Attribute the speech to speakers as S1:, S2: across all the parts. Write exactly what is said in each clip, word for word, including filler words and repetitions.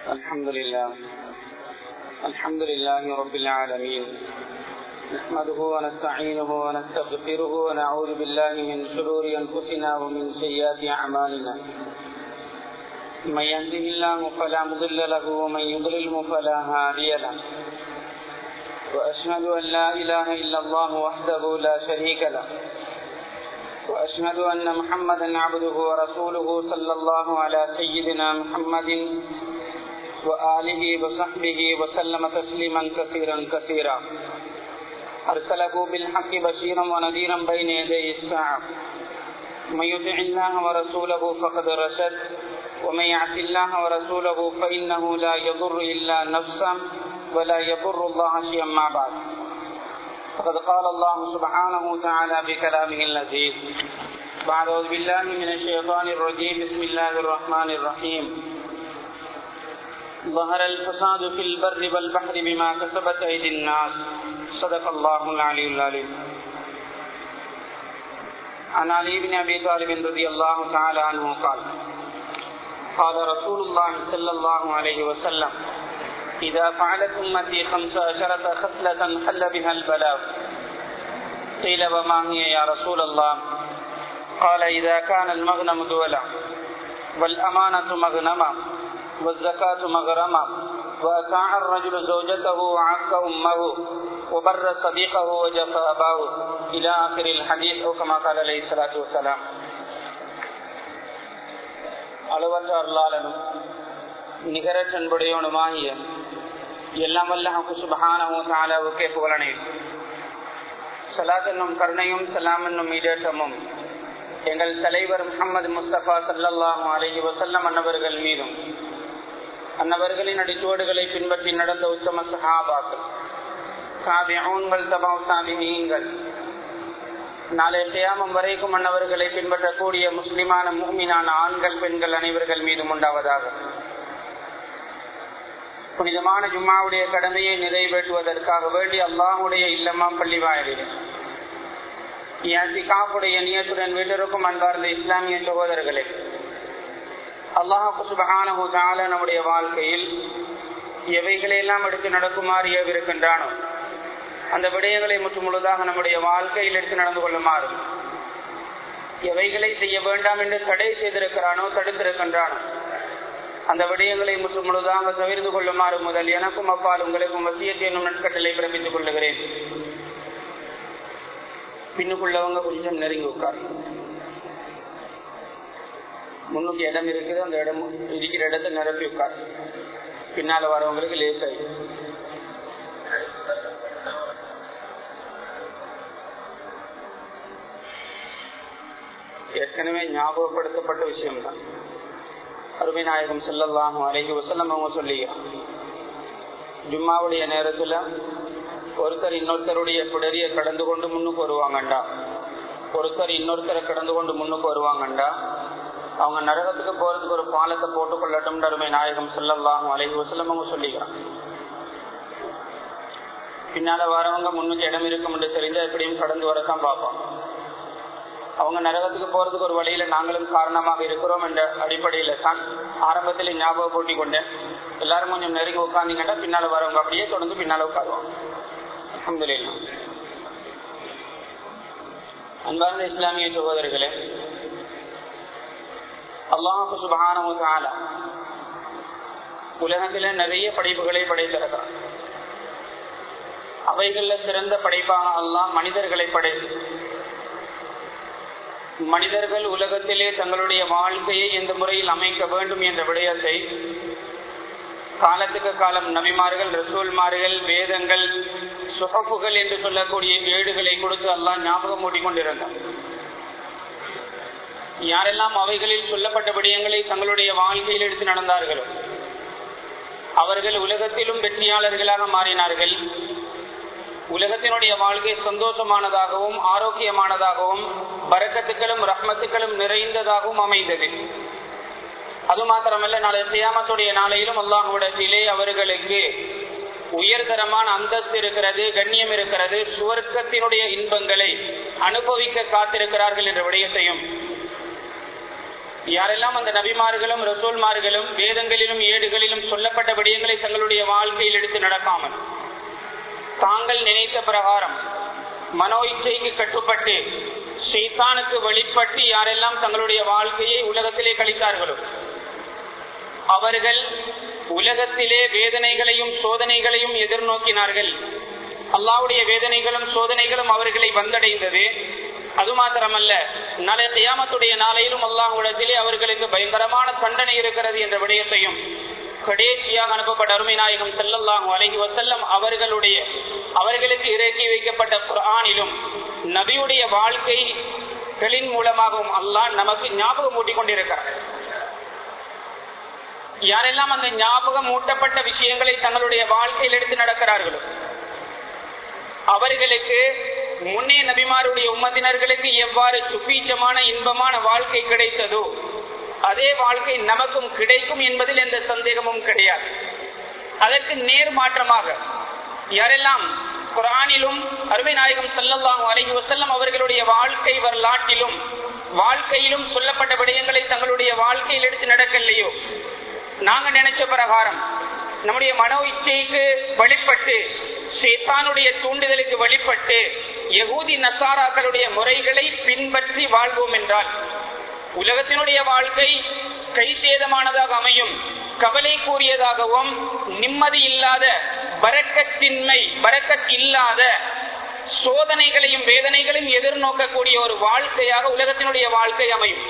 S1: الحمد لله الحمد لله رب العالمين نحمده ونستعينه ونستغفره ونعوذ بالله من شرور أنفسنا ومن سيئات أعمالنا من يهده الله فلا مضل له ومن يضلله فلا هادي له وأشهد أن لا إله إلا الله وحده لا شريك له وأشهد أن محمدا عبده ورسوله صلى الله على سيدنا محمد وآله وصحبه وسلم تسليما كثيرا كثيرا أرسله بالحق بشيرا ونذيرا بين يدي الساعة من يطع الله ورسوله فقد رشد ومن يعص الله ورسوله فإنه لا يضر إلا نفسه ولا يضر الله شيئا ما بعد فقد قال الله سبحانه وتعالى في كلامه اللذيذ أعوذ بالله من الشيطان الرجيم بسم الله الرحمن الرحيم ظهر الفساد في البر والبحر بما كسبت أيدي الناس صدق الله العلي العظيم. عن علي بن أبي طالب رضي الله تعالى عنه قال قال رسول الله صلى الله عليه وسلم إذا فعلت أمتي خمس عشرة خصلة حل بها البلاء قيل وما هي يا رسول الله قال إذا كان المغنم دولا والأمانة مغنما والزكاة مغرما وأطاع الرجل زوجته وعق أمه وبر صديقه وجفى أباه إلى آخر الحديث أو كما قال عليه الصلاة والسلام. அளவற்ற அருளாளனும் நிகரச் அன்புடையவனுமாகிய எல்லாம் வல்ல சுப்ஹானஹு வ தஆலாவுக்கே புகழனை ஸலாத் என்னும் கருணையும் ஸலாம் என்னும் ஈடேற்றமும் எங்கள் தலைவர் முஹம்மது முஸ்தபா ஸல்லல்லாஹு அலைஹி வஸல்லம் அன்னவர்கள் மீதும் அன்னவர்களின் அடிச்சுவடுகளை பின்பற்றி நடந்த உத்தம சஹாபாக்கள் தாபிஊன்கள் தபவு தாபிஈன்கள் நாளை கியாமம் வரைக்கும் அன்னவர்களை பின்பற்றக்கூடிய முஸ்லிமான முஃமினான ஆண்கள் பெண்கள் அனைவர்கள் மீதும் உண்டாவதாக. புனிதமான ஜும்மாவுடைய கடமையை நிறைவேற்றுவதற்காக வேண்டி அல்லாஹுடைய இல்லமாம் பள்ளி வாயிலில் இஅ்திகாஃபுடைய நியத்துடன் வீட்டிற்கும் அன்பார்ந்த இஸ்லாமிய சகோதரர்களே, அல்லாஹ் சுப்ஹானஹு வ தஆலா நம்முடைய வாழ்க்கையில் எவைகளெல்லாம் எடுத்து நடக்குமாறு ஏவிருக்கின்றானோ அந்த விடயங்களை முற்று முழுதாக நம்முடைய வாழ்க்கையில் எடுத்து நடந்து கொள்ளுமாறு, எவைகளை செய்ய வேண்டாம் என்று தடை செய்திருக்கிறானோ தடுத்திருக்கின்றானோ அந்த விடயங்களை முற்று முழுதாக தவிர்த்து கொள்ளுமாறு முதல் எனக்கும் அப்பால் உங்களுக்கும் வசியத் என்னும் நட்கட்டளை பிறப்பித்துக் கொள்ளுகிறேன். பின்னுக்குள்ளவங்க கொஞ்சம் நெருங்கி உட்கார். முன்னுக்கு இடம் இருக்குது, அந்த இடம் இருக்கிற இடத்தை நிரப்பி உட்கார். பின்னால வரவங்களுக்கு லேசாய். ஏற்கனவே ஞாபகப்படுத்தப்பட்ட விஷயம்தான். அருமை நாயகம் ஸல்லல்லாஹு அலைஹி வஸல்லம் அவங்க சொல்லிக்கிறான், ஜும்மாவுடைய நேரத்துல ஒருத்தர் இன்னொருத்தருடைய பிடரிய கடந்து கொண்டு முன்னுக்கு வருவாங்கண்டா, ஒருத்தர் இன்னொருத்தரை கடந்து கொண்டு முன்னுக்கு வருவாங்கண்டா, அவங்க நரகத்துக்கு போறதுக்கு ஒரு பாலத்தை போட்டுக் கொள்ளட்டும் அருமை நாயகம் ஸல்லல்லாஹு அலைஹி வஸல்லம் அவங்க சொல்லிக்கிறான். பின்னால வரவங்க முன்னுக்கு இடம் இருக்கும் என்று தெரிஞ்சா எப்படியும் கடந்து வரத்தான் பார்ப்போம். அவங்க நரகத்துக்கு போறதுக்கு ஒரு வழியில நாங்களும் காரணமாக இருக்கிறோம் என்ற அடிப்படையில தான் ஆரம்பத்தில் ஞாபகம் போட்டி கொண்டேன். எல்லாரும் கொஞ்சம் நெருங்கி உட்கார்ந்தீங்கன்னா பின்னால வரவங்க அப்படியே தொடர்ந்து பின்னால உட்காருவாங்க. அல்ஹம்துலில்லாஹ். அன்பார்ந்த இஸ்லாமிய சகோதரர்களே, அல்லாஹ் சுப்ஹானஹு வ தஆலா உலகத்தில நிறைய படைப்புகளை படைத்திருக்கிறார். அவைகள்ல சிறந்த படைப்பாக அல்லாஹ் மனிதர்களை படைத்து, மனிதர்கள் உலகத்திலே தங்களுடைய வாழ்க்கையை எந்த முறையில் அமைக்க வேண்டும் என்ற விடயத்தை காலத்துக்கு காலம் நபிமார்கள், ரசூல்மார்கள், வேதங்கள், சுஹஃபுகள் என்று சொல்லக்கூடிய ஏடுகளை கொடுத்து அல்லாஹ் ஞாபகம் மூட்டிக் கொண்டிருந்தார். யாரெல்லாம் அவைகளில் சொல்லப்பட்ட விடயங்களை தங்களுடைய வாழ்க்கையில் எடுத்து நடந்தார்களோ அவர்கள் உலகத்திலும் வெற்றியாளர்களாக மாறினார்கள். உலகத்தினுடைய வாழ்க்கை சந்தோஷமானதாகவும் ஆரோக்கியமானதாகவும் பரக்கத்துக்களும் ரஹ்மத்துக்களும் நிறைந்ததாகவும் அமைந்தது. அது மாத்திரமல்ல, நாளை கியாமத்துடைய நாளையிலும் அல்லாஹ்விடத்திலே அவர்களுக்கு உயர்தரமான அந்தஸ்து இருக்கிறது, கண்ணியம் இருக்கிறது, சுவர்க்கத்தினுடைய இன்பங்களை அனுபவிக்க காத்திருக்கிறார்கள் என்ற விடயத்தையும் யாரெல்லாம் அந்த நபிமார்களும் ரசூல்மார்களும் வேதங்களிலும் ஏடுகளிலும் சொல்லப்பட்ட தாங்கள் நினைத்த பிரகாரம் மனோ இச்சைக்கு கட்டுப்பட்டு ஷைத்தானுக்கு வெளிப்பட்டு யாரெல்லாம் தங்களுடைய வாழ்க்கையை உலகத்திலே கழித்தார்களோ அவர்கள் உலகத்திலே வேதனைகளையும் சோதனைகளையும் எதிர்நோக்கினார்கள். அல்லாஹ்வுடைய வேதனைகளும் சோதனைகளும் அவர்களை வந்தடைந்தது. அது மாத்திரமல்ல, நாளை கியாமத்துடைய நாளையிலும் அல்லாஹ்விடத்திலே அவர்களுக்கு பயங்கரமான தண்டனை இருக்கிறது என்ற விடயத்தையும் கடைசியாக அனுப்பப்பட்ட அருமை நாயகம் ஸல்லல்லாஹு அலைஹி வஸல்லம் அவர்களுடைய அவர்களுக்கு இறக்கி வைக்கப்பட்ட குர்ஆனிலும் நபியுடைய வாழ்க்கைகளின் மூலமாகவும் அல்லாஹ் நமக்கு ஞாபகம் ஊட்டிக் கொண்டிருக்கிறார். யாரெல்லாம் அந்த ஞாபகம் ஊட்டப்பட்ட விஷயங்களை தங்களுடைய வாழ்க்கையில் எடுத்து நடக்கிறார்களோ அவர்களுக்கு முன்னே நபிமாருடைய உம்மத்தினர்களுக்கு எவ்வாறு சுபீட்சமான இன்பமான வாழ்க்கை கிடைத்ததோ அதே வாழ்க்கை நமக்கும் கிடைக்கும் என்பதில் எந்த சந்தேகமும் கிடையாது. அதற்கு நேர் மாற்றமாக யாரெல்லாம் குர்ஆனிலும் அருமை நாயகம் ஸல்லல்லாஹு அலைஹி வஸல்லம் அவர்களுடைய வாழ்க்கை வரலாற்றிலும் வாழ்க்கையிலும் சொல்லப்பட்ட விடயங்களை தங்களுடைய வாழ்க்கையில் எடுத்து நடக்கலையோ, நாங்க நினைச்ச பிரகாரம் நம்முடைய மனோ இச்சைக்கு வழிபட்டு ஷைத்தானுடைய தூண்டுதலுக்கு வழிபட்டு யகூதி நசாராக்களுடைய முறைகளை பின்பற்றி வாழ்வோம் என்றால் உலகத்தினுடைய வாழ்க்கை கை சேதமானதாக அமையும், கவலை கூறியதாகவும் நிம்மதி இல்லாத பரக்கத்தின்மை பரக்கத் இல்லாத சோதனைகளையும் வேதனைகளையும் எதிர்நோக்கக்கூடிய ஒரு வாழ்க்கையாக உலகத்தினுடைய வாழ்க்கை அமையும்.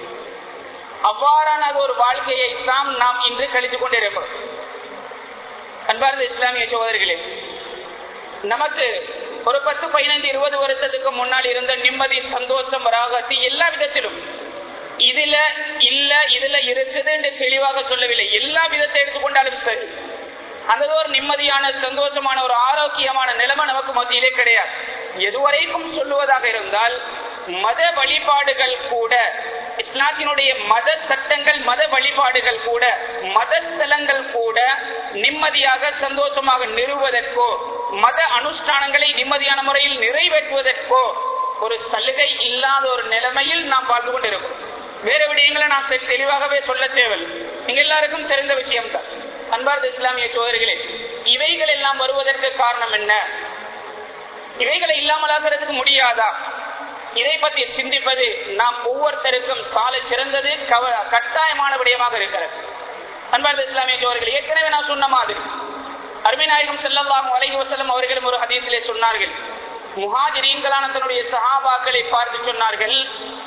S1: அவ்வாறான ஒரு வாழ்க்கையை தான் நாம் இன்று கழித்துக் கொண்டிருக்கிறோம். அன்பார்ந்த இஸ்லாமிய சகோதரர்களே, நமக்கு ஒரு பத்து பதினைந்து இருபது வருஷத்துக்கு முன்னால் இருந்த நிம்மதி சந்தோஷம் ராகத்தி எல்லா விதத்திலும் இதுல இல்ல இதுல இருக்குது என்று தெளிவாக சொல்லவில்லை. எல்லா விதத்தை எடுத்துக்கொண்டாலும் சரி, அந்த ஒரு நிம்மதியான சந்தோஷமான ஒரு ஆரோக்கியமான நிலைமை நமக்கு மத்தியிலே கிடையாது. எதுவரைக்கும் சொல்லுவதாக இருந்தால் மத வழிபாடுகள் கூட, இஸ்லாத்தினுடைய மத சட்டங்கள் மத வழிபாடுகள் கூட மத ஸ்தலங்கள் கூட நிம்மதியாக சந்தோஷமாக நிறுவுவதற்கோ மத அனுஷ்டானங்களை நிம்மதியான முறையில் நிறைவேற்றுவதற்கோ ஒரு சலுகை இல்லாத ஒரு நிலைமையில் நாம் பார்த்து கொண்டிருக்கிறோம். வேற விடயங்களை நாம் தெளிவாகவே சொல்ல தேவையில்லை, நீங்க எல்லாருக்கும் தெரிந்த விஷயம் தான். அன்பார்ந்த இஸ்லாமிய சோதரிகளே, இவைகள் எல்லாம் வருவதற்கு காரணம் என்ன? இவைகளை இல்லாமலாகிறதுக்கு முடியாதா? இதை பற்றி சிந்திப்பது நாம் ஒவ்வொருத்தருக்கும் சால சிறந்தது கட்டாயமான விடயமாக இருக்கிறது. அன்பார்ந்த இஸ்லாமிய சோதரிகளே, ஏற்கனவே நான் சொன்ன மாதிரி அருமை நாயகம் ஸல்லல்லாஹு அலைஹி வஸல்லம் அவர்களும் ஒரு ஹதீஸிலே சொன்னார்கள், முஹாஜிரீன்களான தன்னுடைய சஹாபாக்களை பார்த்து சொன்னார்கள்,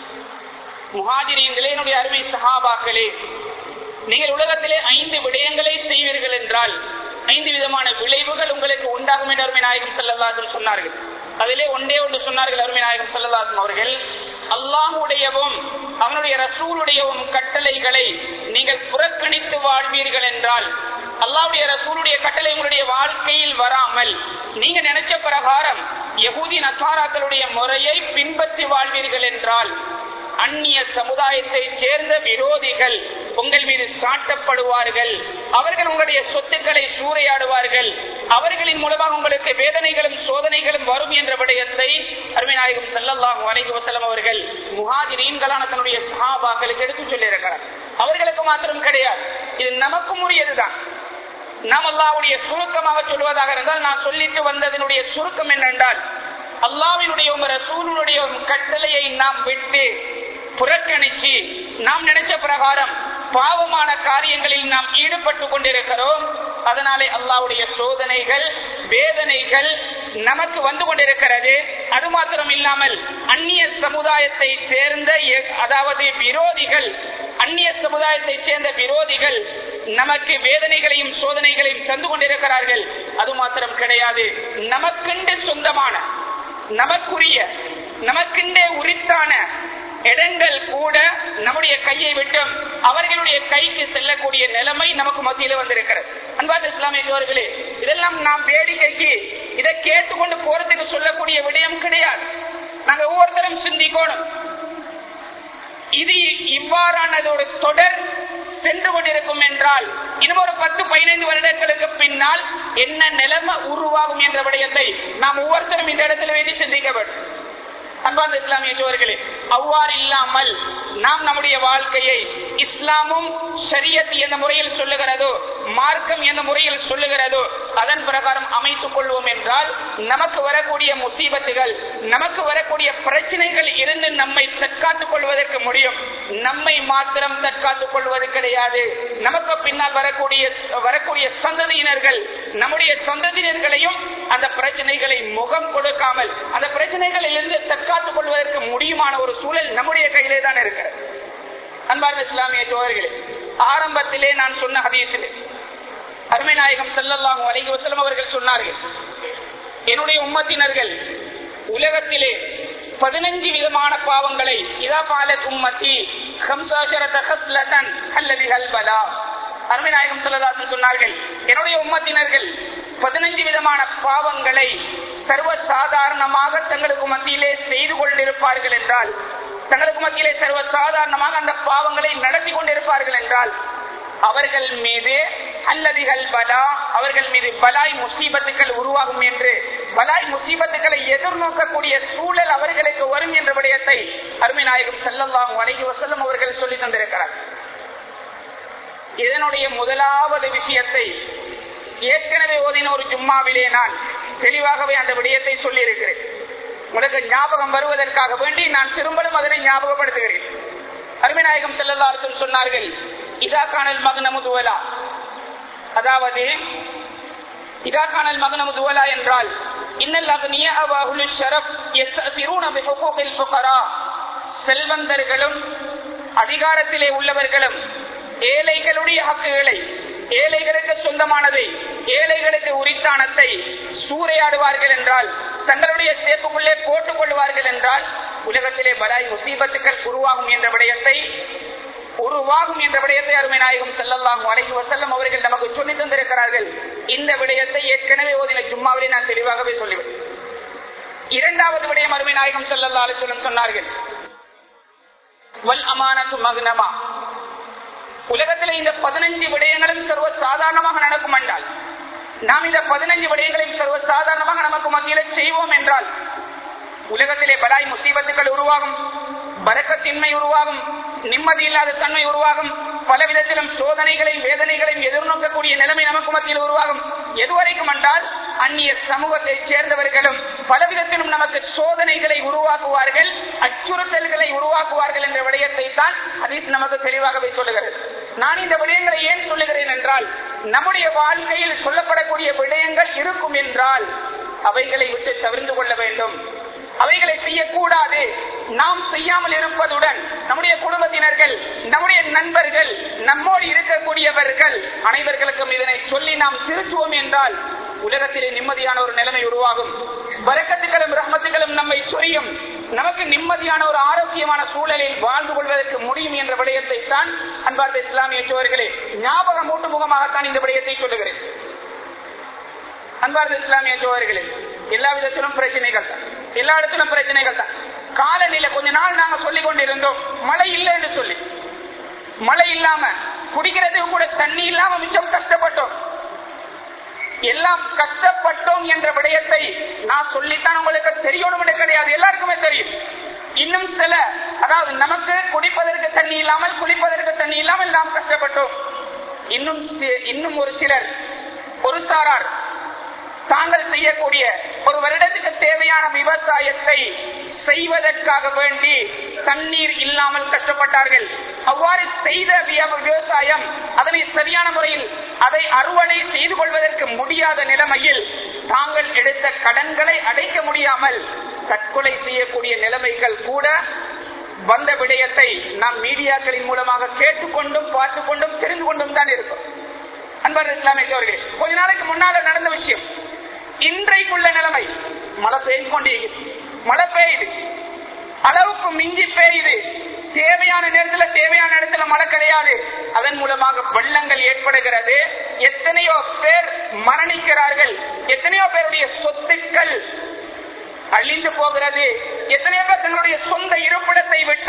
S1: முஹாஜிரீன்களே, என்னுடைய அருமை சஹாபாக்களே, நீங்கள் உலகத்திலே ஐந்து விடயங்களை செய்வீர்கள் என்றால் ஐந்து விதமான விளைவுகள் உங்களுக்கு உண்டாகும் என்று அருமை நாயகம் ஸல்லல்லாஹு அலைஹி வஸல்லம் சொன்னார்கள். அதிலே ஒன்றே ஒன்று சொன்னார்கள் அருமை நாயகம் ஸல்லல்லாஹு அலைஹி வஸல்லம் அவர்கள், அல்லாஹ்வுடையவும் அவனுடைய ரசூலுடையவும் கட்டளைகளை நீங்கள் புறக்கணித்து வாழ்வீர்கள் என்றால், அல்லாஹ்வுடைய ரசூலுடைய கட்டளை உங்களுடைய வாழ்க்கையில் வராமல் நீங்க நினைச்ச பிரகாரம் யகூதி நசாராக்களுடைய முறையை பின்பற்றி வாழ்வீர்கள் என்றால், அந்நிய சமுதாயத்தை சேர்ந்த விரோதிகள் உங்கள் மீது சாட்டப்படுவார்கள், அவர்கள் உங்களுடைய சொத்துக்களை சூறையாடுவார்கள், அவர்களின் மூலமாக உங்களுக்கு வேதனைகளும் சோதனைகளும் வரும் என்ற விடயத்தை அருமை நாயகம் ஸல்லல்லாஹு அலைஹி வஸல்லம் அவர்கள் முஹாஜிரீன்களான தன்னுடைய சஹாபாக்களுக்கு எடுத்து சொல்லி இருக்கிறார். அவர்களுக்கு மாத்திரம் கிடையாது, இது நமக்கும் உரியதுதான். நாம் அல்லாஹ்வுடைய சுருக்கமாக சொல்வதாக இருந்தால், நான் சொல்லிட்டு வந்ததனுடைய சுருக்கம் என்னென்றால், அல்லாஹ்வினுடைய ரசூலுடைய கட்டளையை நாம் விட்டு புறக்கணிச்சு நாம் நினைச்ச பிரகாரம் பாவமான காரியங்களில் நாம் ஈடுபட்டு கொண்டிருக்கிறோம். அதனாலே அல்லாஹ்வுடைய சோதனைகள் வேதனைகள் நமக்கு வந்து கொண்டிருக்கிறது. அது மாத்திரம் இல்லாமல் அந்நிய சமுதாயத்தை சேர்ந்த அதாவது விரோதிகள் அந்நிய சமுதாயத்தை சேர்ந்த விரோதிகள் நமக்கு வேதனைகளையும் சோதனைகளையும் தந்து கொண்டிருக்கிறார்கள். அது மாத்திரம் கிடையாது, நமக்கென்று சொந்தமான நமக்குரிய நமக்கென்றே உரித்தான இடங்கள் கூட நம்முடைய கையை விட்டும் அவர்களுடைய கைக்கு செல்லக்கூடிய நிலைமை நமக்கு மத்தியில வந்திருக்கிறது. அன்பார்ந்த இஸ்லாமிய சகோதரர்களே, இதெல்லாம் நாம் வேடிக்கைக்கு இதை கேட்டுக்கொண்டு போறதுக்கு சொல்லக்கூடிய விடயம் கிடையாது. நாங்க ஒவ்வொருத்தரும் சிந்திக்கணும். இது இவ்வாறானதோட தொடர் சென்று கொண்டிருக்கும் என்றால் இன்னும் ஒரு பத்து பதினைந்து வருடங்களுக்கு பின்னால் என்ன நிலைமை உருவாகும் என்ற விடயத்தை நாம் ஒவ்வொருத்தரும் இந்த இடத்துல வைத்து சிந்திக்க வேண்டும். அன்பார்ந்த இஸ்லாமிய சகோதரர்களே, அவ்வாறு இல்லாமல் நாம் நம்முடைய வாழ்க்கையை இஸ்லாமும் ஷரியத் எந்த முறையில் சொல்லுகிறதோ, மார்க்கம் எந்த முறையில் சொல்லுகிறதோ அதன் பிரகாரம் அமைத்துக் கொள்வோம் என்றால் நமக்கு வரக்கூடிய முசீபத்துகள், நமக்கு வரக்கூடிய பிரச்சனைகள் இருந்து நம்மை தற்காத்துக் கொள்வதற்கு முடியும். நம்மை மாத்திரம் தற்காத்துக் கொள்வது கிடையாது, நமக்கு பின்னால் வரக்கூடிய வரக்கூடிய சந்ததியினர்கள், நம்முடைய சந்ததியினர்களையும் அந்த பிரச்சனைகளை முகம் கொடுக்காமல் அந்த பிரச்சனைகளில் இருந்து தற்காத்துக் கொள்வதற்கு முடியுமான ஒரு சூழல் நம்முடைய கையிலே தான் இருக்கிறது. அன்பார்ந்த இஸ்லாமிய சகோதரர்களே, ஆரம்பத்திலே நான் சொன்ன ஹதீஸிலே அருமை நாயகம் ஸல்லல்லாஹு அலைஹி வஸல்லம் அவர்கள் சொன்னார்கள், என்னுடைய உம்மத்தினர்கள் உலகத்திலே பதினஞ்சு விதமான பாவங்களை இதா பாலத் உம்மத்தி ஹம்சாஷரத ஹஸ்லதன் அல்லதிஹல் பலா. அருமை நாயகம் ஸல்லல்லாஹு அலைஹி வஸல்லம் சொன்னார்கள், என்னுடைய உம்மத்தினர்கள் பதினஞ்சு விதமான பாவங்களை சர்வ சாதாரணமாக தங்களுக்கு மத்தியிலே செய்து கொண்டிருப்பார்கள் என்றால், தங்களுக்கு மத்தியிலே சர்வ சாதாரணமாக அந்த பாவங்களை நடத்தி கொண்டிருப்பார்கள் என்றால் அவர்கள் மீது அல்லதிகள் பலா, அவர்கள் மீது பலாய் முசீபத்துக்கள் உருவாகும் என்று, பலாய் முசீபத்துக்களை எதிர்நோக்கக்கூடிய சூழல் அவர்களுக்கு வரும் என்ற விடயத்தை அருமை நாயகம் ஸல்லல்லாஹு அலைஹி வஸல்லம் அவர்கள் சொல்லி தந்திருக்கிறார். இதனுடைய முதலாவது விஷயத்தை ஏற்கனவே ஓதின ஒரு ஜும்மாவிலே நான் தெளிவாகவே அந்த விடயத்தை சொல்லி இருக்கிறேன். உங்களுக்கு ஞாபகம் வருவதற்காக வேண்டி நான் திரும்பவும் அதனை ஞாபகப்படுத்துகிறேன். அருமை நாயகம் ஸல்லல்லாஹு அலைஹி வஸல்லம் சொன்னார்கள், இதா கானல் மக்னமு துவலா, அதாவது இதா கானல் மக்னமு துவலா என்றால் இன்னல் அக்னியா வஹுல் ஷரஃப் யஸ்தஸிரூன பிஹுகூகில் ஃபுகரா, செல்வந்தர்களும் அதிகாரத்திலே உள்ளவர்களும் ஏழைகளுடைய ஹக்குகளை, ஏழைகளுக்கு சொந்தமானதை, ஏழைகளுக்கு உரித்தானத்தை சூறையாடுவார்கள் என்றால், தங்களுடைய சேப்புக்குள்ளே போட்டுக் கொள்வார்கள் என்றால் உலகத்திலே பலாய் முசீபத்துக்கள் உருவாகும் என்ற விடயத்தை உருவாகும் என்ற விடயத்தை அருமை நாயகம் ஸல்லல்லாஹு அலைஹி வஸல்லம் அவர்கள் நமக்கு சொல்லி தந்திருக்கிறார்கள். இந்த விடயத்தை ஏற்கனவே ஓதின ஜும்மாவிலே நான் தெளிவாகவே சொல்லுவேன். இரண்டாவது விடயம் அருமை நாயகம் ஸல்லல்லாஹு அலைஹி வஸல்லம் சொன்னார்கள், வல் அமானத்து மக்னமா. உலகத்தில் இந்த பதினஞ்சு விடயங்களும் சர்வ சாதாரணமாக நடக்கும் என்றால், நாம் இந்த பதினஞ்சு விடயங்களையும் சர்வ சாதாரணமாக நமக்கு மத்தியில செய்வோம் என்றால் உலகத்திலே பலாய் முசீபத்துக்கள் உருவாகும், பரக்கத்தின்மை உருவாகும், நிம்மதி இல்லாத தன்மை உருவாகும், பல விதத்திலும் சோதனைகளையும் வேதனைகளையும் எதிர்நோக்கக்கூடிய நிலைமை நமக்கு மத்தியில் உருவாகும். எதுவரைக்கும் என்றால் அந்நிய சமூகத்தை சேர்ந்தவர்களும் பல விதத்திலும் நமக்கு சோதனைகளை உருவாக்குவார்கள், அச்சுறுத்தல்களை உருவாக்குவார்கள் என்ற விடயத்தை தான் ஹதீஸ் நமக்கு தெளிவாகவே சொல்லுகிறது. நான் இந்த விடயங்களை ஏன் சொல்லுகிறேன் என்றால், நம்முடைய வாழ்க்கையில் சொல்லப்படக்கூடிய விடயங்கள் இருக்கும் என்றால் அவைகளை விட்டு தவிர்த்து கொள்ள வேண்டும், அவைகளை செய்யக்கூடாது. நாம் செய்யாமல் இருப்பதுடன் நம்முடைய குடும்பத்தினர்கள், நம்முடைய நண்பர்கள், நம்மோடு இருக்கக்கூடியவர்கள் அனைவர்களுக்கும் இதனை சொல்லி நாம் திருத்துவோம் என்றால் உலகத்திலே நிம்மதியான ஒரு நிலைமை உருவாகும், பரக்கத்துகளும் ரஹ்மத்துகளும் நம்மை சொரியும், நமக்கு நிம்மதியான ஒரு ஆரோக்கியமான சூழலில் வாழ்ந்து கொள்வதற்கு முடியும் என்ற விடயத்தை தான் அன்பார்ந்த இஸ்லாமிய சோழர்களே ஞாபகம் மூட்டு முகமாகத்தான் இந்த விடயத்தை சொல்லுகிறேன். அன்பார்ந்த இஸ்லாமிய சோழர்களே, எல்லா விதத்திலும் பிரச்சனைகள் தான், எல்லா இடத்திலும் பிரச்சனைகள் தான். காலநிலை கொஞ்ச நாள் நாங்க சொல்லிக் கொண்டிருந்தோம் மழை இல்லை என்று சொல்லி, மழை இல்லாம குடிக்கிறதுக்கு கூட தண்ணி இல்லாம மிச்சம் கஷ்டப்பட்டோம். எல்லாம் கஷ்டப்பட்டோம் என்ற விடயத்தை நான் சொல்லித்தான் உங்களுக்கு தெரியணும் என்று கிடையாது, எல்லாருக்குமே தெரியும். இன்னும் சில, அதாவது நமக்கு குடிப்பதற்கு தண்ணி இல்லாமல் குளிப்பதற்கு தண்ணி இல்லாமல் நாம் கஷ்டப்பட்டோம். இன்னும் இன்னும் ஒரு சிலர், ஒரு சாரார் தாங்கள் செய்யக்கூடிய ஒரு வருடத்துக்கு தேவையான விவசாயத்தை செய்வதற்காக வேண்டி தண்ணீர் இல்லாமல் கஷ்டப்பட்டார்கள். அவ்வாறு செய்த விவசாயம் அதனை சரியான முறையில் அதை அறுவடை செய்து கொள்வதற்கு முடியாத நிலைமையில் தாங்கள் எடுத்த கடன்களை அடைக்க முடியாமல் தற்கொலை செய்யக்கூடிய நிலைமைகள் கூட வந்த விடயத்தை நாம் மீடியாக்களின் மூலமாக கேட்டுக்கொண்டும் பார்த்து கொண்டும் தெரிந்து கொண்டும் தான் இருக்கும். அன்பான இஸ்லாமிய சகோதரர்களே, கொஞ்ச நாளைக்கு முன்னால நடந்த விஷயம், இன்றைக்குள்ள நிலைமை மழை பெய்து கொண்டிருக்கிறது, மழை பெய்யுது, அளவுக்கு மிஞ்சி பெய்யுது, தேவையான நேரத்தில் தேவையான இடத்துல மழை கிடையாது, அதன் மூலமாக வெள்ளங்கள் ஏற்படுகிறது, எத்தனையோ பேர் மரணிக்கிறார்கள், எத்தனையோ பேருடைய சொத்துக்கள் அழிந்து போகிறது, எத்தனையோ பேர் தங்களுடைய சொந்த இருப்பிடத்தை விட்டும்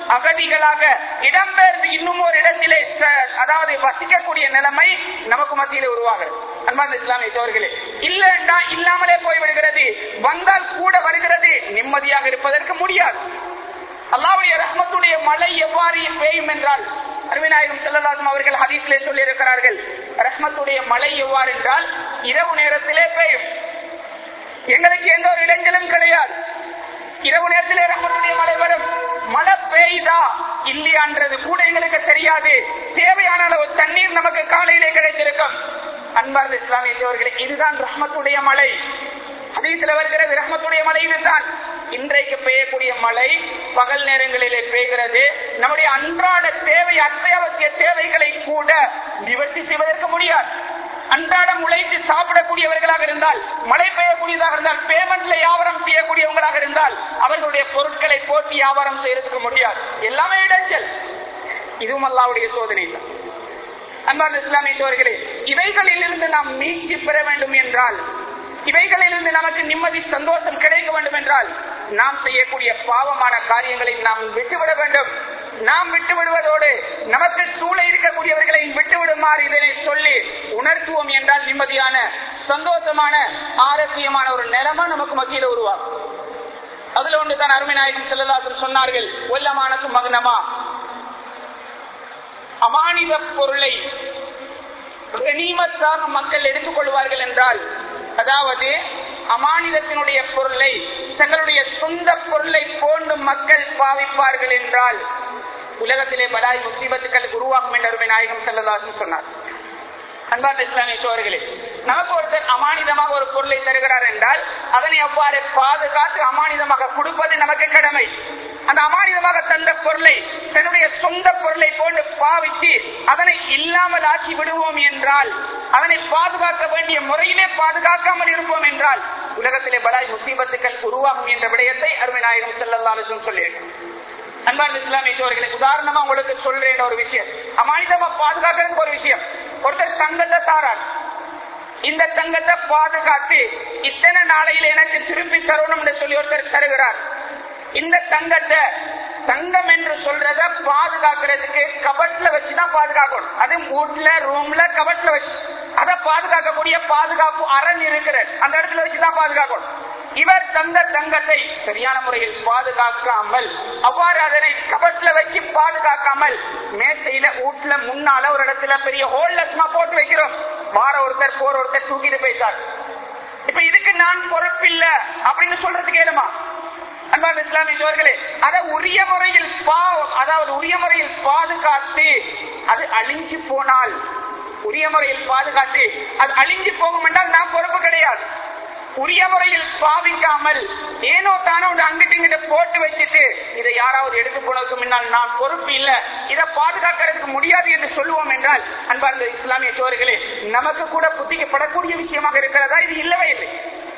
S1: அகதிகளாக இடம்பெயர்ந்து இன்னும் ஒரு இடத்திலே அதாவது வசிக்கக்கூடிய நிலைமை நமக்கு மத்தியிலே உருவாகிறது. அன்பார்ந்த இஸ்லாமிய சகோதரர்களே, இல்லைண்டா இல்லாமலே போய்விடுகிறது, வந்தால் கூட வருகிறது, நிம்மதியாக இருப்பதற்கு முடியாது. அல்லாஹ்வுடைய ரஹ்மத்துடைய மழை எவ்வாறு பெய்யும் என்றால், அருமைநாயகம் ஸல்லல்லாஹு அலைஹி வஸல்லம் அவர்கள் ஹதீஸிலே சொல்லி இருக்கிறார்கள், ரஹ்மத்துடைய மழை எவ்வாறு என்றால் இரவு நேரத்திலே பெய்யும். எங்களுக்கு எந்த ஒரு இடைஞ்சலும் கிடையாது. இரவு நேரத்திலே ரஹ்மத்துடைய மழை வரும். மழை பெய்தா இல்லையான்றது கூட எங்களுக்கு தெரியாது. தேவையான அளவு தண்ணீர் நமக்கு காலையிலே கிடைத்திருக்கும். அன்பார்ந்த இஸ்லாமிய சகோதரர்களே, இதுதான் ரஹ்மத்துடைய மழை. ஹதீஸ்ல வருகிறது ரஹ்மத்துடைய மழை இதுதான். இன்றைக்கு பெய்யக்கூடிய மழை பகல் நேரங்களிலே பெய்கிறது. நம்முடைய அன்றாட தேவை, அத்தியாவசிய தேவைகளை கூட நிவர்த்தி செய்வதற்கு முடியாது. அன்றாடம் உழைத்து சாப்பிடக்கூடியவர்களாக இருந்தால், மழை பெய்யக்கூடியதாக இருந்தால், பேமெண்ட்ல வியாபாரம் செய்யக்கூடியவங்களாக இருந்தால் அவர்களுடைய பொருட்களை போட்டு வியாபாரம் செய்யறதுக்கு முடியாது. எல்லாமே இடைஞ்சல். இதுவும் அல்லாஹ்வுடைய சோதனை தான். அன்பார்ந்த இஸ்லாமிய சகோதரர்களே, இவைகளில் இருந்து நாம் மீட்சி பெற வேண்டும் என்றால், இவைகளிலிருந்து நமக்கு நிம்மதி சந்தோஷம் கிடைக்க வேண்டும் என்றால், நாம் செய்யக்கூடிய பாவமான காரியங்களை நாம் விட்டுவிட வேண்டும். நாம் விட்டுவிடுவதோடு நமக்கு சூழ இருக்கக்கூடியவர்களை விட்டுவிடுமாறு இதனை சொல்லி உணர்த்துவோம் என்றால் நிம்மதியான சந்தோஷமான ஆரோக்கியமான ஒரு நிலைமை நமக்கு மத்தியில் உருவாகும். அதுல ஒன்றுதான் அருமைநாயகம் ஸல்லல்லாஹு அலைஹி வஸல்லம் சொன்னார்கள், ஒல்லமானது மகனமா, அமானித பொருளை கனிமத்தாக மக்கள் எடுத்துக் கொள்வார்கள் என்றால், அதாவது அமானிதத்தினுடைய பொருளை தங்களுடைய சொந்த பொருளை போன்று மக்கள் பாவிப்பார்கள் என்றால் உலகத்திலே பலாய் முசீபத்துக்கள் உருவாகும் என்று அருமை நாயகம் ஸல்லல்லாஹு அலைஹி வஸல்லம் சொன்னார். அன்பார்ந்த இஸ்லாமிய சகோதரர்களே, நமக்கு ஒருத்தர் அமானிதமாக ஒரு பொருளை தருகிறார் என்றால் அதனை அவ்வாறு பாதுகாத்து அமானிதமாக கொடுப்பது நமக்கு கடமை. அந்த அமானிதமாக தந்த பொருளை தன்னுடைய சொந்த பொருளை போன்று பாவித்து அதனை இல்லாமல் ஆக்கி விடுவோம் என்றால், அதனை பாதுகாக்க வேண்டிய முறையிலே பாதுகாக்காமல் இருப்போம் என்றால் உலகத்திலே பலாய் முசீபத்துக்கள் உருவாகும் என்ற விடயத்தை அருமை நாயகம் ஸல்லல்லாஹு அலைஹி வஸல்லம் சொல்லியிருக்கிறார். அன்பார்ந்த இஸ்லாமிய சகோதரர்களே, உதாரணமா உங்களுக்கு சொல்றேன் ஒரு விஷயம். அமானிதமா பாதுகாக்கிறதுக்கு ஒரு விஷயம். ஒருத்தர் தங்கத்தை தாரார், இந்த தங்கத்தை பாதுகாத்து இத்தனை நாளையில எனக்கு திருப்பி தரணும் என்று சொல்லி ஒருத்தர் தருகிறார். இந்த தங்கத்தை தங்கம் என்று சொல்றத பாதுகாக்கிறதுக்கு கபட்ல வச்சுதான் பாதுகாக்கணும். அது வீட்டுல ரூம்ல கபட்ல வச்சு அதை பாதுகாக்கக்கூடிய பாதுகாப்பு அரண் இருக்கிறது, அந்த இடத்துல வச்சுதான் பாதுகாக்கணும். இவர் தந்த தங்கத்தை சரியான முறையில் பாதுகாக்காமல், அவ்வாறு அதனை கபட்ல வச்சு பாதுகாக்காமல் மேசையில வீட்டுல முன்னால ஒரு இடத்துல பெரிய ஹோல்லஸ்மா போட்டு வைக்கிறோம். வார ஒருத்தர் போற ஒருத்தர் தூக்கிட்டு போயிட்டார். இப்ப இதுக்கு நான் பொறுப்பில்ல அப்படின்னு சொல்றதுக்கு ஏழுமா? அன்பார்ந்த இஸ்லாமிய சகோதரர்களே, அதை உரிய முறையில் அதாவது உரிய முறையில் பாதுகாத்து அது அழிஞ்சு போனால், உரிய முறையில் பாதுகாத்து அது அழிஞ்சு போகும் என்றால் நாம் பொறுப்பு கிடையாது. உரிய முறையில் பாவிக்காமல் ஏனோ தானோ அங்கிட்டு இங்கிட்ட போட்டு வச்சுட்டு இதை யாராவது எடுத்து போனதுக்கு முன்னால் நான் பொறுப்பு இல்ல, இதை பாதுகாக்கிறதுக்கு முடியாது என்று சொல்லுவோம் என்றால் அன்பார்ந்த இஸ்லாமிய சகோதரர்களே, நமக்கு கூட புத்திக்கப்படக்கூடிய விஷயமாக இருக்கிறதா? இது இல்லவே இல்லை.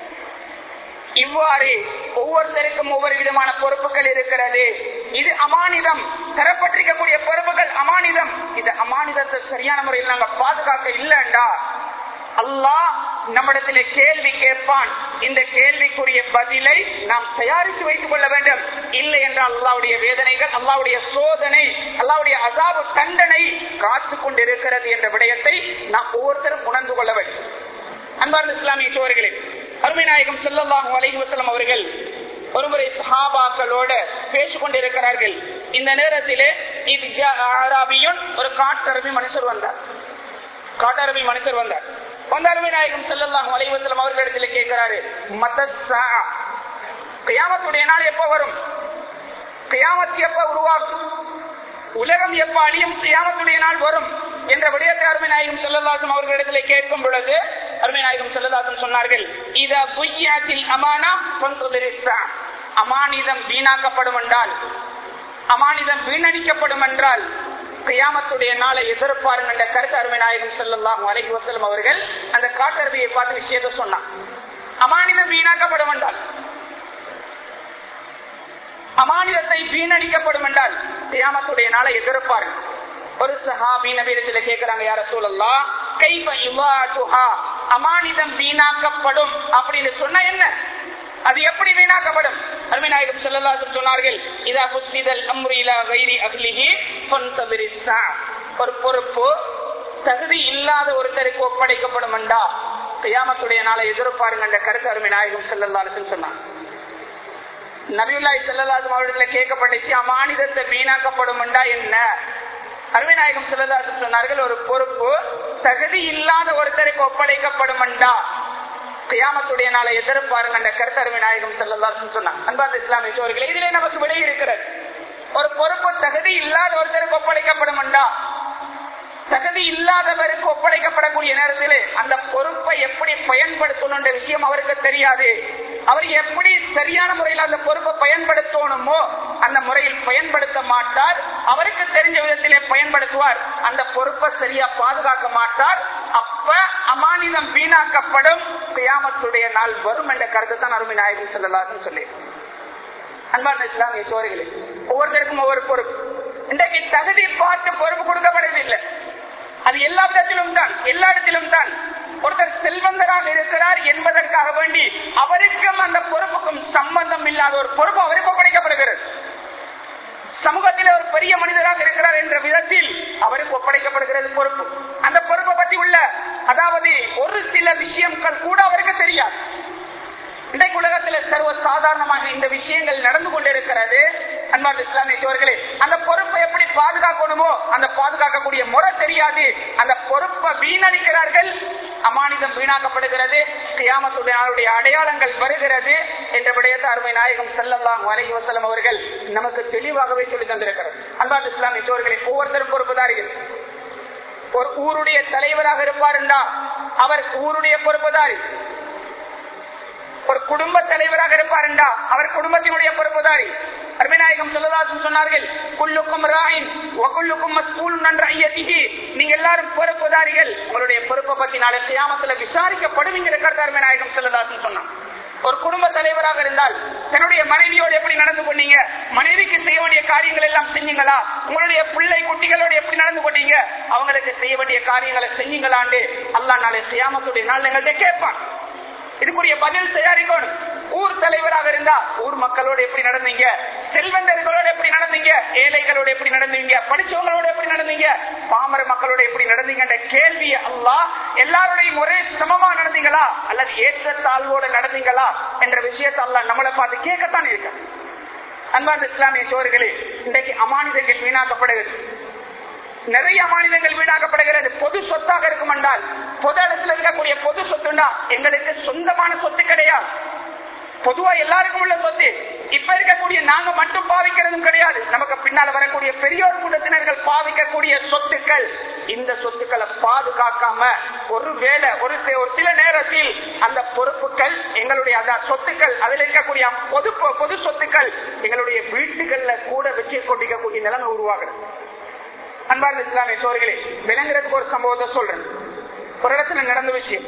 S1: இவ்வாறு ஒவ்வொருத்தருக்கும் ஒவ்வொரு விதமான பொறுப்புகள் இருக்கிறது. இது அமானிதம், தரப்பட்டிருக்கக்கூடிய பொறுப்புகள் அமானிதம். இந்த அமானிதத்தை சரியான முறையில் நாங்க பாதுகாக்க இல்லைண்டா அல்லாஹ் நம்மிடத்திலே கேள்வி கேட்பான். இந்த கேள்விக்குரிய பதிலை நாம் தயாரித்து வைத்துக் கொள்ள வேண்டும். இல்லை என்றால் அல்லாஹ்வுடைய வேதனைகள், அல்லாஹ்வுடைய சோதனை, அல்லாஹ்வுடைய அஸாபு தண்டனை காத்து கொண்டிருக்கிறது என்ற விடயத்தை நாம் ஒவ்வொருத்தரும் உணர்ந்து கொள்ள வேண்டும். அன்பார்ந்த இஸ்லாமிய சகோதரர்களே, அருமை நாயகம் ஸல்லல்லாஹு அலைஹி வஸல்லம் அவர்கள் ஒருமுறை சஹாபாக்களோடு பேசிக் கொண்டிருக்கிறார்கள். இந்த நேரத்திலே ஒரு காட்டரபி மனுஷர் வந்தார். காட்டரபி மனுஷர் வந்தார் வந்த அருமை நாயகம் ஸல்லல்லாஹு அலைஹி வஸல்லம் அவர்களிடத்தில் கேட்கிறாரு, மத்தஸ்ஸா, கியாமத்துடைய நாள் எப்ப வரும்? கியாமத் எப்ப உருவாகும்? உலகம் எப்ப அழியும்? கியாமத்துடைய நாள் வரும் என்ற விடயத்தை அருமை நாயகம் ஸல்லல்லாஹு அலைஹி வஸல்லம் அவர்களிடத்தில் கேட்கும் பொழுது அருமை நாயகம் ஸல்லல்லாஹு அலைஹி வஸல்லம் சொன்னார்கள், இதா புய்யாத்தில் அமானா ஃபன்துதிரிஸ்ஸா, அமானிதம் வீணாக்கப்படும் என்றால், அமானிதம் வீணடிக்கப்படும் என்றால் கியாமத்துடைய நாளை எதிர்பாருங்க என்ற கருத்து அருமை நாயகம் ஸல்லல்லாஹு அலைஹி வஸல்லம் அவர்கள் அந்த காட்டரபியை பார்த்து விஷயத்தை சொன்னார். அமானிதம் வீணாக்கப்படும் என்றால், அமானிதத்தை வீணடிக்கப்படும் என்றால் கியாமத்துடைய நாளை எதிர்பாருங்க. ஒரு சஹாபி நபியிடத்தில் கேட்கிறாங்க, யா ரசூலல்லாஹ் கைஃப இவாதுஹா, அமானிதம் வீணாக்கப்படும் அப்படின்னு சொன்னா என்ன? அது எப்படி வீணாக்கப்படும்? அருமை நாயகம் ஸல்லல்லாஹு அலைஹி வஸல்லம் சொன்னார்கள், இதா ஃபுஸ்ஸிதல் அம்ரு இலா கைரி அஹ்லிஹி ஃபன்தபிரிஸ்ஸா. ஒரு பொறுப்பு தகுதி இல்லாத ஒருத்தருக்கு ஒப்படைக்கப்படும் என்றா கியாமத்துடைய நாளை எதிர்பாருங்க என்ற கருத்து அருமை நாயகம் ஸல்லல்லாஹு அலைஹி வஸல்லம் சொன்னார். நபியுல்லாஹி ஸல்லல்லாஹு அலைஹி வஸல்லம் அவர்களிடத்தில் கேட்கப்பட்டுச்சு, அமானிதத்தை வீணாக்கப்படும் என்றா என்ன? அருமை நாயகம் ஸல்லல்லாஹு அலைஹி வஸல்லம் சொன்னார்கள், ஒரு பொறுப்பு தகுதி இல்லாத ஒருத்தருக்கு ஒப்படைக்கப்படும் என்றா கியாமத்துடைய நாளை எதிர்பாருங்க என்ற கருத்து அருமை நாயகம் ஸல்லல்லாஹு அலைஹி வஸல்லம் சொன்னார். அன்பார்ந்த இஸ்லாமிய சகோதரர்களே, இதிலே நமக்கு விடை இருக்கிறது. ஒரு பொறுப்பு தகுதி இல்லாத ஒருத்தருக்கு ஒப்படைக்கப்படும் என்றா தகுதி இல்லாதவருக்கு ஒப்படைக்கப்படக்கூடிய நேரத்திலே அந்த பொறுப்பை எப்படி பயன்படுத்தணும் என்ற விஷயம் அவருக்கு தெரியாது. அவர் எப்படி சரியான முறையில் அந்த பொறுப்பை பயன்படுத்தணுமோ அந்த முறையில் பயன்படுத்த மாட்டார். அவருக்கு தெரிஞ்ச விதத்திலே பயன்படுத்துவார். அந்த பொறுப்பை சரியா பாதுகாக்க மாட்டார். அப்ப அமானிதம் வீணாக்கப்படும், கியாமத்துடைய நாள் வரும் என்ற கருத்து தான் அருமை நாயகம் ஸல்லல்லாஹு அலைஹி வஸல்லம் சொல்லி. அன்பார்ந்த இஸ்லாமிய சகோதரர்களே, ஒவ்வொருத்தருக்கும் ஒவ்வொரு பொறுப்பு. இன்றைக்கு தகுதி பார்த்து பொறுப்பு கொடுக்கப்படுவதில்லை. அது எல்லா இடத்திலும் தான், எல்லா இடத்திலும் தான். ஒருத்தர் செல்வந்தராக இருக்கிறார் என்பதற்காக வேண்டி அவருக்கும் அந்த பொறுப்புக்கும் சம்பந்தம் இல்லாத ஒரு பொறுப்பு அவருக்கு ஒப்படைக்கப்படுகிறது. சமூகத்தில் ஒரு பெரிய மனிதராக இருக்கிறார் என்ற விதத்தில் அவருக்கு ஒப்படைக்கப்படுகிறது பொறுப்பு. அந்த பொறுப்பை பற்றி உள்ள அதாவது ஒரு சில விஷயங்கள் கூட அவருக்கு தெரியாது. இன்றைக்கு உலகத்தில் சர்வ சாதாரணமாக இந்த விஷயங்கள் நடந்து கொண்டிருக்கிறது. அன்பார்ந்த இஸ்லாமிய சகோதரர்களே, அந்த பொறுப்பை எப்படி பாதுகாக்கணுமோ அந்த பாதுகாக்கக்கூடிய முறை தெரியாது. அந்த பொறுப்பை வீணடிக்கிறார்கள், அமானிதம் வீணாக்கப்படுகிறது, கியாமத்துடைய நாளுடைய அடையாளங்கள் வருகிறது என்ற விடயத்தை அருமை நாயகம் ஸல்லல்லாஹு அலைஹி வஸல்லம் அவர்கள் நமக்கு தெளிவாகவே சொல்லி தந்திருக்கிறார். அன்பார்ந்த இஸ்லாமிய சகோதரர்களே, ஒவ்வொருத்தரும் பொறுப்புதாரிகள். ஒரு ஊருடைய தலைவராக இருப்பார் என்றால் அவர் ஊருடைய பொறுப்புதாரி. ஒரு குடும்ப தலைவராக இருப்பார் என்றா அவர் குடும்பத்தினுடைய பொறுப்புதாரி. அருமைநாயகம் ஸல்லல்லாஹு அலைஹி வஸல்லம் சொன்னார்கள், குல்லுக்கும் ராயின் வ குல்லுக்கும் மஸ்ஊலுன் அன் ரஅய்யதிஹி. நீங்க எல்லாரும் பொறுப்புதாரிகள், உங்களுடைய பொறுப்பை பத்தி நாளை கியாமத்துல விசாரிக்கப்படுவீங்க கருத்து அருமைநாயகம் ஸல்லல்லாஹு அலைஹி வஸல்லம் சொன்னார். ஒரு குடும்ப தலைவராக இருந்தால் தன்னுடைய மனைவியோடு எப்படி நடந்து கொண்டீங்க, மனைவிக்கு செய்ய வேண்டிய காரியங்கள் எல்லாம் செஞ்சீங்களா, உங்களுடைய பிள்ளை குட்டிகளோடு எப்படி நடந்து கொண்டீங்க, அவங்களுக்கு செய்ய வேண்டிய காரியங்களை செஞ்சீங்களாண்டு அல்லாஹ் நாளை கியாமத்துடைய நாள் எங்கள்கிட்ட கேட்பான். இதுக்குரிய பதில் தயாரிக்கணும். ஊர் தலைவராக இருந்தா ஊர் மக்களோடு எப்படி நடந்தீங்க, செல்வந்தர்களோடு எப்படி நடந்தீங்க, ஏழைகளோடு எப்படி நடந்தீங்க, படிச்சவங்களோட எப்படி நடந்தீங்க, பாமர மக்களோட எப்படி நடந்தீங்க என்ற கேள்வி அல்லாஹ் எல்லாரோடையும் ஒரே சமமா நடந்தீங்களா அல்லது ஏற்றத்தாழ்வோட நடந்தீங்களா என்ற விஷயத்தை அல்லாஹ் நம்மளை பார்த்து கேட்கத்தான் இருக்க. அன்பார்ந்த இஸ்லாமிய சோர்களே, இன்றைக்கு அமானிதங்கள் வீணாக்கப்படுகிறது. நிறைய அமானிதங்கள் வீணாக்கப்படுகிறது. பொது சொத்தாக இருக்கும் என்றால் பொது இடத்துல இருக்கக்கூடிய பொது சொத்துண்டா எங்களுக்கு சொந்தமான சொத்து கிடையாது. பொதுவா எல்லாருக்கும் உள்ள சொத்து. இப்ப இருக்கக்கூடிய நாங்க மட்டும் பாவிக்கிறதும் கிடையாது. நமக்கு பின்னால வரக்கூடிய பெரியோர் கூட்டத்தினர்கள் பாவிக்கக்கூடிய சொத்துக்கள். இந்த சொத்துக்களை பாதுகாக்காம ஒரு வேலை ஒரு சில நேரத்தில் அந்த பொறுப்புகள் எங்களுடைய அந்த சொத்துக்கள் அதில் இருக்கக்கூடிய பொது பொது சொத்துக்கள் எங்களுடைய வீட்டுகள்ல கூட வச்சு கொண்டிருக்கக்கூடிய நிலைமை உருவாகிறது. அன்பார்ந்த இஸ்லாமிய சோர்களே, விளங்குறதுக்கு ஒரு சம்பவத்தை சொல்றேன். ஒரு இடத்துல நடந்த விஷயம்.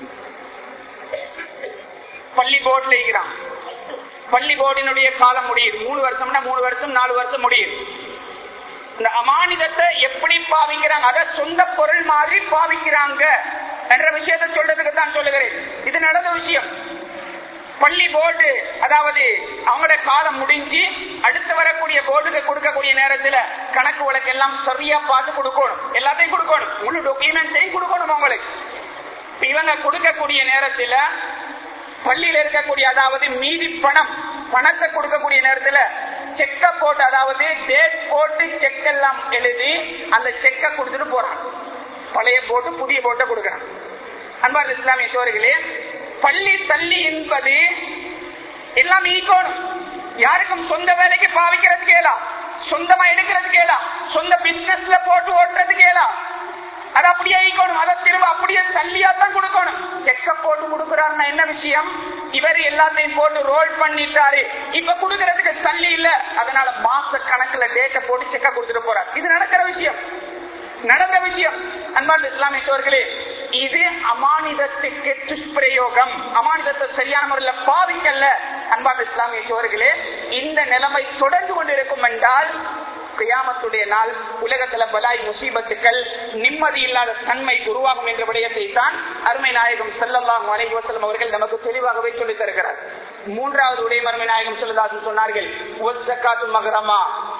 S1: பள்ளி போர்டுல இருக்கிறான். பள்ளி போர்டினுடைய காலம் முடியுது. மூணு வருஷம்னா மூணு வருஷம் நாலு வருஷம் முடியுது. இந்த அமானிதத்தை எப்படி பாவிக்கிறாங்க, அதை சொந்த பொருள் மாதிரி பாவிக்கிறாங்க என்ற விஷயத்தை சொல்றதுக்கு தான் சொல்லுகிறேன். இது நடந்த விஷயம். பள்ளி போர்டு அதாவது அவங்களோட காலம் முடிஞ்சு அடுத்து வரக்கூடிய போர்டுக்கு கொடுக்கக்கூடிய நேரத்துல கணக்கு வழக்கு எல்லாம் சரியா பார்த்து கொடுக்கணும். எல்லாத்தையும் கொடுக்கணும், முழு டாக்குமெண்ட்ஸையும் கொடுக்கணும் அவங்களுக்கு. இவங்க கொடுக்கக்கூடிய நேரத்துல பள்ளியில இருக்கக்கூடிய அதாவது மீதி பணம் பணத்தை கொடுக்கக்கூடிய நேரத்துல செக்க போட்டு அதாவது டேட் போட்டு செக் எல்லாம் எழுதி அந்த செக்கை கொடுத்துட்டு போறாங்க. பழைய போட்டு புதிய போட்டை கொடுக்கறாங்க. அன்பார்ந்த இஸ்லாமிய சோர்களே, பள்ளி தள்ளி என்பது எல்லாம் ஈக்கணும். யாருக்கும் சொந்த வேலைக்கு பாவிக்கிறது கேளா, சொந்தமா எடுக்கிறது கேளா, சொந்த பிசினஸ்ல போட்டு ஓட்டுறது கேளா, அது அப்படியே ஈக்கணும். அதை திரும்ப அப்படியே தள்ளியா தான் கொடுக்கணும். செக்க போட்டு கொடுக்கிறாருன்னா என்ன விஷயம், இவர் எல்லாத்தையும் போட்டு ரோல் பண்ணிட்டாரு, இப்ப கொடுக்கறதுக்கு தள்ளி இல்ல, அதனால மாச கணக்குல டேட்டை போட்டு செக்க கொடுத்துட்டு போறாரு. இது நடக்கிற விஷயம், நடந்த விஷயம். அன்பார்ந்த இஸ்லாமிய சோர்களே, இது அமானிதத்துக்கு துஷ்பிரயோகம். அமானிதத்தை சரியான முறையில் பாவிக்கல்ல. அன்பார்ந்த இஸ்லாமிய சோர்களே, இந்த நிலைமை தொடர்ந்து கொண்டிருக்கும் என்றால் கியாமத்துடைய நாள் உலகத்துல பலாய் முசீபத்துக்கள் நிம்மதி இல்லாத தன்மை உருவாகும் என்ற விடயத்தை தான் அருமை நாயகம் ஸல்லல்லாஹு அலைஹி வஸல்லம் அவர்கள் நமக்கு தெளிவாகவே சொல்லித் தருகிறார். மூன்றாவது உடைய அருமை நாயகம் ஸல்லல்லாஹு அலைஹி வஸல்லம் சொன்னார்கள், வஸ்ஸகாத்து மக்ரமா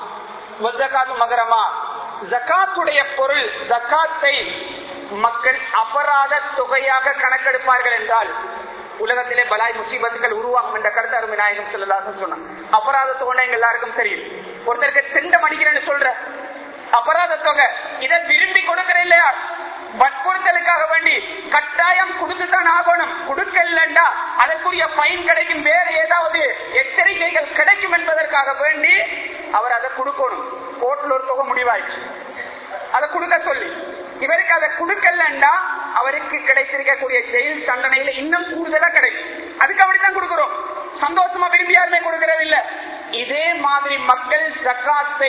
S1: வஸ்ஸகாத்து மக்ரமா, ஜகாத்துடைய பொருள், ஜகாத்தை மக்கள் அபராத தொகையாக கணக்கெடுப்பார்கள் என்றால் உலகத்திலே பலாய் முசீபத்துகள் உருவாகும் என்ற கருத்து அருமை நாயகம் ஸல்லல்லாஹு அலைஹி வஸல்லம் சொன்னாங்க. அபராத தொகை எங்க எல்லாருக்கும் தெரியும். ஒருத்தருக்கு திண்டம் அடிக்கிறேன்னு சொல்ற அபராத தொகை, இதை விரும்பி கொடுக்கிற இல்லையா, வற்புறுத்தலுக்காக வேண்டி கட்டாயம் கொடுத்துதான் ஆகணும், கொடுக்கலண்டா அதற்குரிய பைன் கிடைக்கும், வேற ஏதாவது எச்சரிக்கைகள் கிடைக்கும் என்பதற்காக வேண்டி அவர் அதை கொடுக்கணும். கோர்ட்ல ஒரு தொகை முடிவாயிடுச்சு, அதை கொடுக்க சொல்லி இவருக்கு அதை கொடுக்கலண்டா அவருக்கு கிடைத்திருக்கக்கூடிய ஜெயில் தண்டனையில இன்னும் கூடுதலா கிடைக்கும். அதுக்கு அப்படித்தான் கொடுக்கிறோம், சந்தோஷமா விரும்பி யாருமே கொடுக்கிறது இல்ல. இதே மாதிரி மக்கள் ஜகாத்தை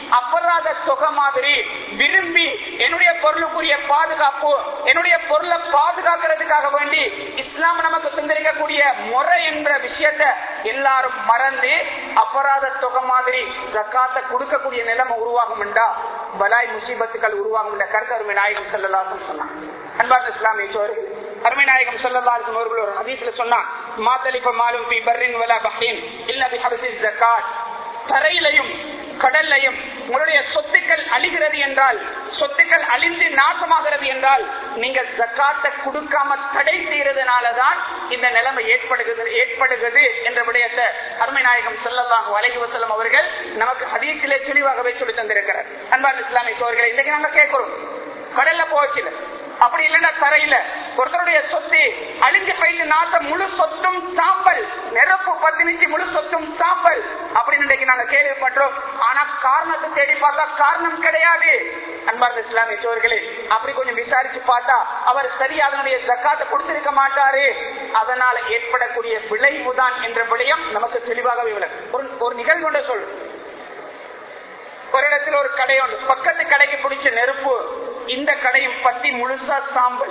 S1: அபராத தொகை மாதிரி விரும்பி என்னுடைய பொருளுக்குரிய பாதுகாப்பு, என்னுடைய பொருளை பாதுகாக்கிறதுக்காக வேண்டி இஸ்லாம் நமக்கு தந்திருக்கக்கூடிய முறை என்ற விஷயத்தை எல்லாரும் மறந்து அபராத தொகை மாதிரி ஜகாத்தை கொடுக்கக்கூடிய நிலைமை உருவாகும் என்றா பலாய் முசீபத்துக்கள் உருவாகும் என்ற கருத்து அருமை நாயகம் ஸல்லல்லாஹு அலைஹி வஸல்லம் சொன்னாங்க. அன்பார்ந்த இஸ்லாமிய சகோதரர்களே, அருமை நாயகம் ஸல்லல்லாஹு அலைஹி வஸல்லம் அவர்கள் ஒரு ஹதீஸ்ல சொன்னாங்க, மாதலிஃப மாலும் ஃபீ பர்ரின் வலா பஹ்ரின் இல்ல பிஹப்ஸி ஸகாத். தரையிலையும் கடல்லையும் உங்களுடைய சொத்துக்கள் அழிகிறது என்றால், சொத்துக்கள் அழிந்து நாசமாகிறது என்றால் நீங்க ஜகாத்தை கொடுக்காம தடை செய்யறதுனாலதான் இந்த நிலைமை ஏற்படுகிறது ஏற்படுகிறது என்ற விடயத்தை அருமை நாயகம் ஸல்லல்லாஹு அலைஹி வஸல்லம் அவர்கள் நமக்கு ஹதீஸிலே தெளிவாகவே சொல்லி தந்திருக்கிறார். அன்பார்ந்த இஸ்லாமிய சகோதரர்களே, இன்னைக்கு நாங்க கேட்கிறோம், கடல்ல போச்சுல அப்படி இல்லைன்னா தரையில ஒருத்தருடைய சொத்து அழிஞ்சு போயிட்டு நாட்ட முழு சொத்தும் சாம்பல், நெருப்பு பத்தினிச்சு முழு சொத்தும் சாம்பல் அப்படின்னு இன்னைக்கு நாங்க கேள்விப்பட்டோம். ஆனா காரணத்தை தேடி பார்த்தா காரணம் கிடையாது. அன்பார்ந்த இஸ்லாமிய சகோதரர்களே, அப்படி கொஞ்சம் விசாரிச்சு பார்த்தா அவர் சரியா அதனுடைய ஜகாத்தை கொடுத்திருக்க மாட்டாரு, அதனால ஏற்படக்கூடிய விளைவுதான் என்ற விடயம் நமக்கு தெளிவாகவே விளக்கும். ஒரு நிகழ்வு ஒன்று சொல்லு. ஒரு இடத்துல ஒரு கடை ஒன்று, பக்கத்து கடைக்கு பிடிச்ச நெருப்பு, இந்த கடையும் பத்தி முழுசா சாம்பல்,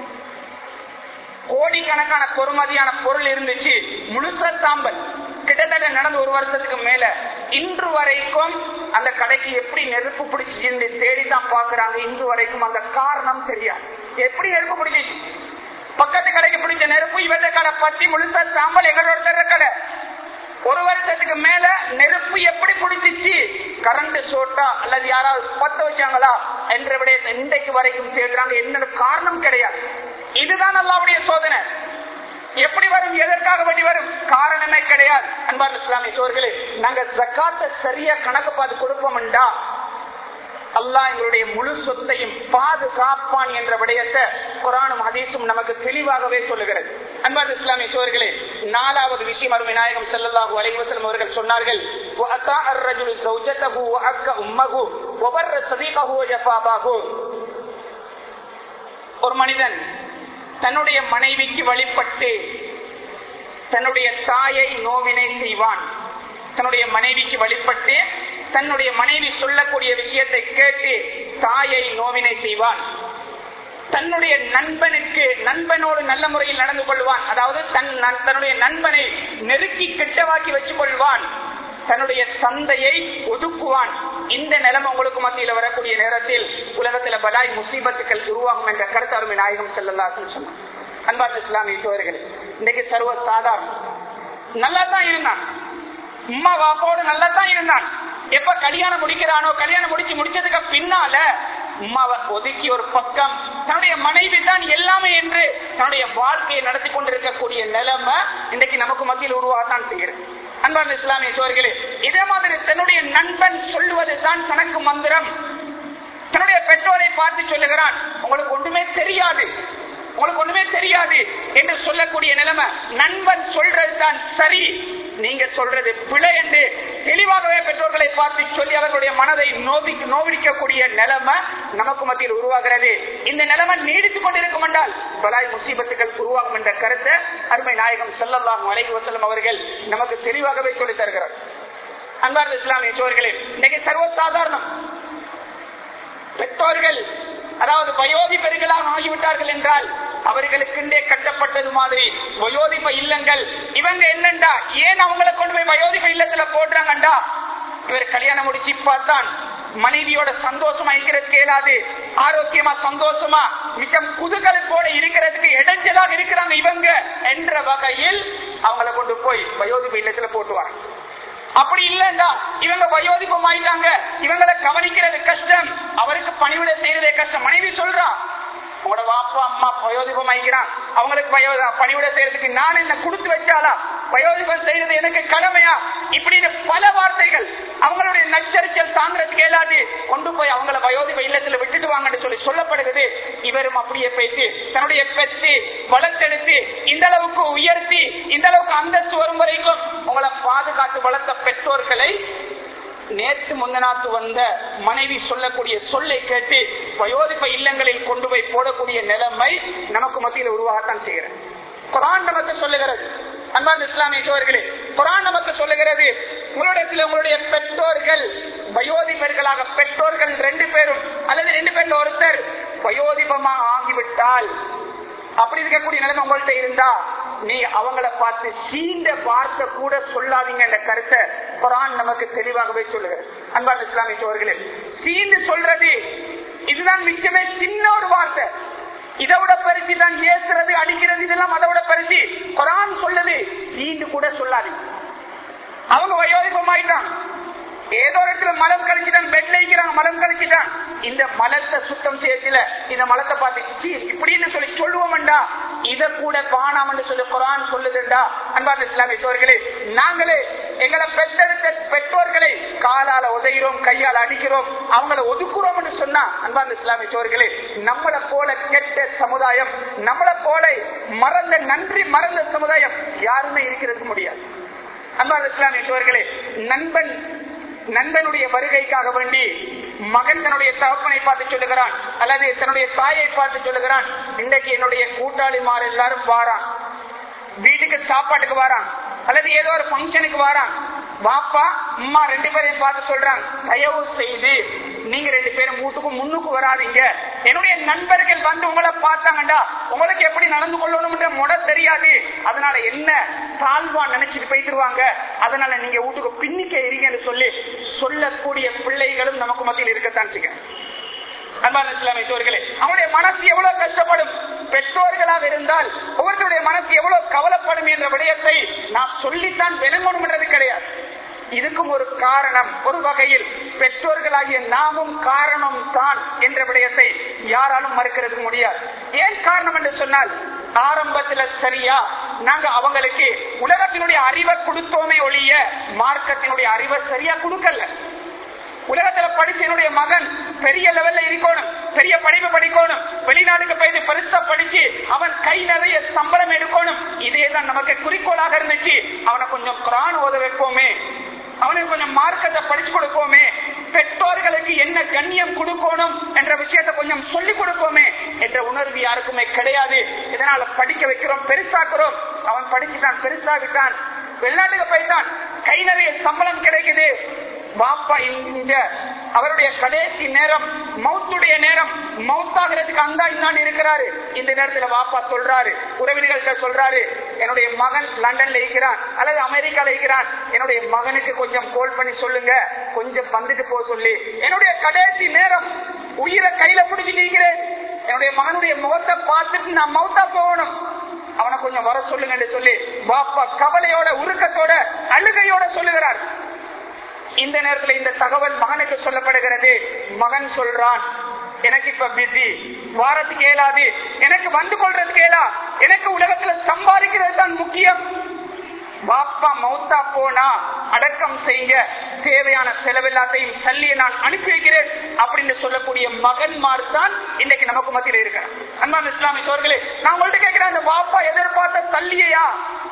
S1: கோடிக்கணக்கான பொறுமதியான பொருள் இருந்துச்சு, முழுசா சாம்பல். கிட்டத்தட்ட நடந்து ஒரு வருஷத்துக்கு மேல இன்று வரைக்கும் அந்த கடைக்கு எப்படி நெருப்பு பிடிச்சு தேடிதான் பாக்குறாங்க. இன்று வரைக்கும் அந்த காரணம் தெரியாது, எப்படி நெருப்பு பிடிச்சிச்சு. பக்கத்து கடைக்கு பிடிச்ச நெருப்பு இவற்றை கடை பத்தி முழுசா சாம்பல், எங்களோட கடை. ஒரு வருஷத்துக்கு மேல நெருப்பு எப்படி பிடிச்சிச்சு, கரண்ட் சோட்டா அல்லது யாராவது பத்த வச்சாங்களா என்ற விடயத்தை இன்றைக்கு வரைக்கும் தேடுறாங்க. என்ன காரணம் கிடையாது. இதுதான் அல்லாஹ்வுடைய சோதனை. எப்படி வரும், எதற்காக வேண்டி வரும், காரணமே கிடையாது. அன்பார்ந்த இஸ்லாமிய சகோதரர்களே, நாங்க ஜகாத்தை சரியா கணக்கு பார்த்து கொடுப்போம்டா அல்லாஹ் எங்களுடைய முழு சொத்தையும் பாதுகாப்பான் என்ற விடயத்தை குர்ஆனும் ஹதீஸும் நமக்கு தெளிவாகவே சொல்லுகிறது. அன்பார்ந்த இஸ்லாமிய சகோதரர்களே, நாலாவது விஷயம் அருமை நாயகம் ஸல்லல்லாஹு அலைஹி வஸல்லம் அவர்கள் சொன்னார்கள், வஅதா அர்-ரஜுலு ஸௌஜதஹு வஅக்க உம்மஹு வபர்ர ஸதீகஹு வஜஃபாபஹு. ஒரு மனிதன் தன்னுடைய மனைவிக்கு வழிபட்டு தன்னுடைய தாயை நோவினை செய்வான். தன்னுடைய மனைவிக்கு வழிபட்டு தன்னுடைய மனைவி சொல்லக்கூடிய விஷயத்தை கேட்டு தாயை நோவினை செய்வான். தன்னுடைய நண்பனுக்கு நண்பனோடு நல்ல முறையில் நடந்து கொள்வான். அதாவது தன் தன்னுடைய நண்பனை நெருக்கி கிட்டவாக்கி வச்சுக் கொள்வான். தன்னுடைய தந்தையை ஒதுக்குவான். இந்த நிலைமை உங்களுக்கு மத்தியில் வரக்கூடிய நேரத்தில் உலகத்தில் பலாய் முசீபத்துக்கள் உருவாகும் என்ற கருத்து அருமை நாயகம் ஸல்லல்லாஹு அலைஹி வஸல்லம் சொன்னார். அன்பார்ந்த இஸ்லாமிய சகோதரர்களே, இன்னைக்கு சர்வ சாதாரணம். நல்லா தான் இருந்தான், உம்மா வாப்போடு நல்லா தான் இருந்தான். எப்ப கல்யாணம் முடிக்கிறானோ, கல்யாணம் முடிச்சு முடிச்சதுக்கு பின்னால உம்மாவை ஒதுக்கி ஒரு பக்கம் தன்னுடைய மனைவி தான் எல்லாமே என்று தன்னுடைய வாழ்க்கையை நடத்தி கொண்டிருக்கக்கூடிய நிலைமை இன்றைக்கு நமக்கு மத்தியில் உருவாகத்தான் செய்கிறது. அன்பார்ந்த இஸ்லாமிய சகோதரர்களே, இதே மாதிரி தன்னுடைய நண்பன் சொல்லுவது தான் தனக்கு மந்திரம். தன்னுடைய பெற்றோரை பார்த்து சொல்லுகிறான், உங்களுக்கு ஒன்றுமே தெரியாது, உங்களுக்கு ஒண்ணுமே தெரியாது என்று சொல்லக்கூடிய நிலைமை. நண்பன் சொல்றதுதான் சரி, நீங்க சொல்றது பிழை என்று தெளிவாகவே பெற்றோர்களை பார்த்து சொல்லி அவர்களுடைய மனதை நோவி நோவிக்கக்கூடிய நிலைமை நமக்கு மத்தியில் உருவாகிறது. இந்த நிலைமை நீடித்துக் கொண்டிருக்கும் என்றால் பலாய் முசீபத்துகள் உருவாகும் என்ற கருத்தை அருமை நாயகம் ஸல்லல்லாஹு அலைஹி வஸல்லம் அவர்கள் நமக்கு தெளிவாகவே சொல்லித் தருகிறார். அன்பார்ந்த இஸ்லாமிய சகோதரர்களே, இன்னைக்கு சர்வசாதாரணம் பெற்றோர்கள் அதாவது வயோதிபர்களாக ஆகிவிட்டார்கள் என்றால் அவர்களுக்கு கட்டப்பட்டது மாதிரி வயோதிப இல்லங்கள். இவங்க என்னண்டா ஏன் அவங்களை கொண்டு போய் வயோதிப இல்லத்துல போடுறாங்கண்டா இவர் கல்யாணம் முடிச்சு இப்பதான் மனைவியோட சந்தோஷமா இருக்கிறதுக்கு இயலாது, ஆரோக்கியமா சந்தோஷமா மிச்சம் குதூகலத்தோட இருக்கிறதுக்கு இடைஞ்சலாக இருக்கிறாங்க இவங்க என்ற வகையில் அவங்களை கொண்டு போய் வயோதிப இல்லத்துல போட்டுவாங்க. அப்படி இல்லைண்டா இவங்க வயோதிபம் ஆயிட்டாங்க, இவங்களை கவனிக்கிறது கஷ்டம், அவருக்கு பணிவிட செய்யறதே கஷ்டம். மனைவி சொல்றா, உங்களோட வாப்பா அம்மா வயோதிபம் ஆயிக்கிறான், அவங்களுக்கு பணிவிட செய்யறதுக்கு நான் என்ன கொடுத்து வச்சாலா, வயோதிபம் செய்யறது எனக்கு கடமையா, இப்படின்னு பல வார்த்தைகள் அவங்களுடைய நச்சரிச்சல் தாங்கிறதுக்கு இயலாது, கொண்டு போய் அவங்கள வயோதிப இல்லத்துல விட்டுட்டு வாங்கன்னு சொல்லி சொல்லப்படுகிறது. இவரும் அப்படியே போயிட்டு தன்னுடைய பெற்று வளர்த்தெடுத்து இந்த அளவுக்கு உயர்த்தி இந்த அளவுக்கு அந்தஸ்து வரும் வரைக்கும் உங்களை பாதுகாத்து வளர்த்த பெற்றோர்களை நேற்று முந்தநாத்து வந்த மனைவி சொல்லக்கூடிய சொல்லை கேட்டு வயோதிப இல்லங்களில் கொண்டு போய் போடக்கூடிய நிலைமை நமக்கு மத்தியில் உருவாகத்தான் செய்கிறது. குர்ஆன் நமக்கு சொல்லுகிறது, அன்பார்ந்த இஸ்லாமிய சகோதரர்களே, குர்ஆன் நமக்கு சொல்லுகிறது, உங்களிடத்தில் உங்களுடைய பெற்றோர்கள் வயோதிபர்களாக, பெற்றோர்கள் ரெண்டு பேரும் அல்லது ரெண்டு பேர்ல ஒருத்தர் வயோதிபமாக ஆகிவிட்டால், அப்படி இருக்கக்கூடிய நிலைமை உங்கள்கிட்ட இருந்தா நீ அவங்களை பார்த்து சீண்ட வார்த்தை கூட சொல்லாதீங்க என்ற கருத்தை குர்ஆன் நமக்கு தெளிவாகவே சொல்லுகிறது. அன்பார்ந்த இஸ்லாமிய சகோதரர்களே, சீண்டு சொல்றது இதுதான் மிச்சமே சின்ன ஒரு வார்த்தை, இதை விட பரிசு தான் ஏசுறது அடிக்கிறது, இதெல்லாம் அதை விட பரிசு. குர்ஆன் சொல்லுது சீண்டு கூட சொல்லாதீங்க. அவங்க வயோதிபம் ஆயிட்டான், ஏதோ இடத்துல மலம் கழிச்சுட்டான், பெட்ல இருக்கிறாங்க, மலம் கழிச்சுட்டான், இந்த மலத்தை சுத்தம் செய்யல, இந்த மலத்தை பார்த்து இப்படின்னு சொல்லி சொல்லுவோம்டா, இத கூட காணாமன்னு சொல்லி குர்ஆன் சொல்லுதுண்டா. அன்பார்ந்த இஸ்லாமிய சகோதரர்களே, நாங்களே எங்களை பெற்றெடுத்த பெற்றோர்களை காலால உதைகிறோம், கையால் அடிக்கிறோம், அவங்களை ஒதுக்குறோம் என்று சொன்னா, அன்பார்ந்த இஸ்லாமிய சகோதரர்களே, நம்மளை போல கெட்ட சமுதாயம், நம்மளை போல மறந்த நன்றி மறந்த சமுதாயம் யாருமே இருக்கிறதுக்கு முடியாது. அன்பார்ந்த இஸ்லாமிய சகோதரர்களே, நண்பன் நண்பனுடைய வருகைக்காக வேண்டி மகன் தன்னுடைய தகப்பனை பார்த்து சொல்லுகிறான், அல்லது தன்னுடைய தாயை பார்த்து சொல்லுகிறான், இன்றைக்கு என்னுடைய கூட்டாளிமார் எல்லாரும் வாரான், வீட்டுக்கு சாப்பாட்டுக்கு வாரான், அல்லது ஏதோ ஒரு பங்கனுக்கு வாரான், பாப்பா அம்மா ரெண்டு பேரையும் பார்த்து சொல்றாங்க, தயவு செய்து நீங்க ரெண்டு பேரும் வீட்டுக்கு முன்னுக்கு வராதீங்க, என்னுடைய நண்பர்கள் வந்து உங்களை பார்த்தாங்கண்டா உங்களுக்கு எப்படி நடந்து கொள்ளணும் முட தெரியாது, அதனால என்ன தாழ்வா நினைச்சிட்டு போயிட்டுருவாங்க, அதனால நீங்க வீட்டுக்கு பின்னிக்க இருங்கன்னு சொல்லி சொல்லக்கூடிய பிள்ளைகளும் நமக்கு மத்தியில் இருக்கத்தான் செய்ய. அன்பான இஸ்லாமிய சகோதரர்களே, அவனுடைய மனசு எவ்வளவு கஷ்டப்படும், பெற்றோர்களாக இருந்தால் ஒவ்வொருத்தருடைய மனசு எவ்வளவு கவலைப்படும் என்ற விடயத்தை நான் சொல்லித்தான் விளங்கணும் என்றது கிடையாது. இதுக்கும் ஒரு காரணம், ஒரு வகையில் பெற்றோர்களாகிய நாமும் காரணம் தான் என்ற விடயத்தை யாராலும் மறுக்கிறது முடியாது. ஏன் காரணம் என்று சொன்னால், ஆரம்பத்துல சரியா நாங்க அவங்களுக்கு உலகத்தினுடைய அறிவை கொடுத்தோமே ஒழிய மார்க்கத்தினுடைய அறிவை சரியா கொடுக்கல. உலகத்துல படிச்ச என்னுடைய மகன் பெரிய லெவல்ல இருக்கணும், பெரிய படிப்பு படிக்கணும், வெளிநாட்டுக்கு போயிட்டு பெருசா படிச்சு அவன் கை நிறைய சம்பளம் எடுக்கணும், இதேதான் நமக்கு குறிக்கோளாக இருந்துச்சு. அவனை கொஞ்சம் குர்ஆன் ஓத வைப்போமே, அவனுக்கு கொஞ்சம் மார்க்கத்தை படிச்சு கொடுப்போமே, பெற்றோர்களுக்கு என்ன கண்ணியம் கொடுக்கணும் என்ற விஷயத்தை கொஞ்சம் சொல்லிக் கொடுப்போமே என்ற உணர்வு யாருக்குமே கிடையாது. இதனால படிக்க வைக்கிறோம், பெருசாக்குறோம், அவன் படிச்சுட்டான், பெருசாகிட்டான், வெளிநாட்டுக்கு போயிட்டான், கை நிறைய சம்பளம் கிடைக்குது. பாப்பா இந்த அவருடைய கடைசி நேரம், மௌத்துடைய நேரம், மௌத்தாகிறதுக்கு அந்த இன்னாண்டு இருக்கிறாரு. இந்த நேரத்துல பாப்பா சொல்றாரு, உறவினர்கள்ட்ட சொல்றாரு, என்னுடைய மகன் லண்டன்ல இருக்கிறான் அல்லது அமெரிக்கால இருக்கிறான், என்னுடைய மகனுக்கு கொஞ்சம் கால் பண்ணி சொல்லுங்க, கொஞ்சம் வந்துட்டு போக சொல்லி, என்னுடைய கடைசி நேரம், உயிரை கையில பிடிச்சிட்டு இருக்கிறேன், என்னுடைய மகனுடைய முகத்தை பார்த்துட்டு நான் மௌத்தா போகணும், அவனை கொஞ்சம் வர சொல்லுங்க என்று சொல்லி பாப்பா கவலையோட உருக்கத்தோட அழுகையோட சொல்லுகிறார். இந்த நேரத்தில் இந்த தகவல் மகனுக்கு சொல்லப்படுகிறது. மகன் சொல்றான், எனக்கு இப்ப பிஸி, வாரத்துக்கு ஏலாது, எனக்கு வந்து கொள்றதுக்கு ஏலா, எனக்கு உலகத்துல சம்பாதிக்கிறது தான் முக்கியம். பாப்பா மௌத்தா போனா அடக்கம் செய்ய தேவையான செலவெல்லாத்தையும் சல்லியை நான் அனுப்பி வைக்கிறேன் அப்படின்னு சொல்லக்கூடிய மகன்மார் தான் இன்னைக்கு நமக்கு மத்தியில் இருக்கிறார். அன்பான இஸ்லாமிய சகோதரர்களே, நான் உங்கள்ட்ட கேட்கிறேன், அந்த பாப்பா எதிர்பார்த்த சல்லியா,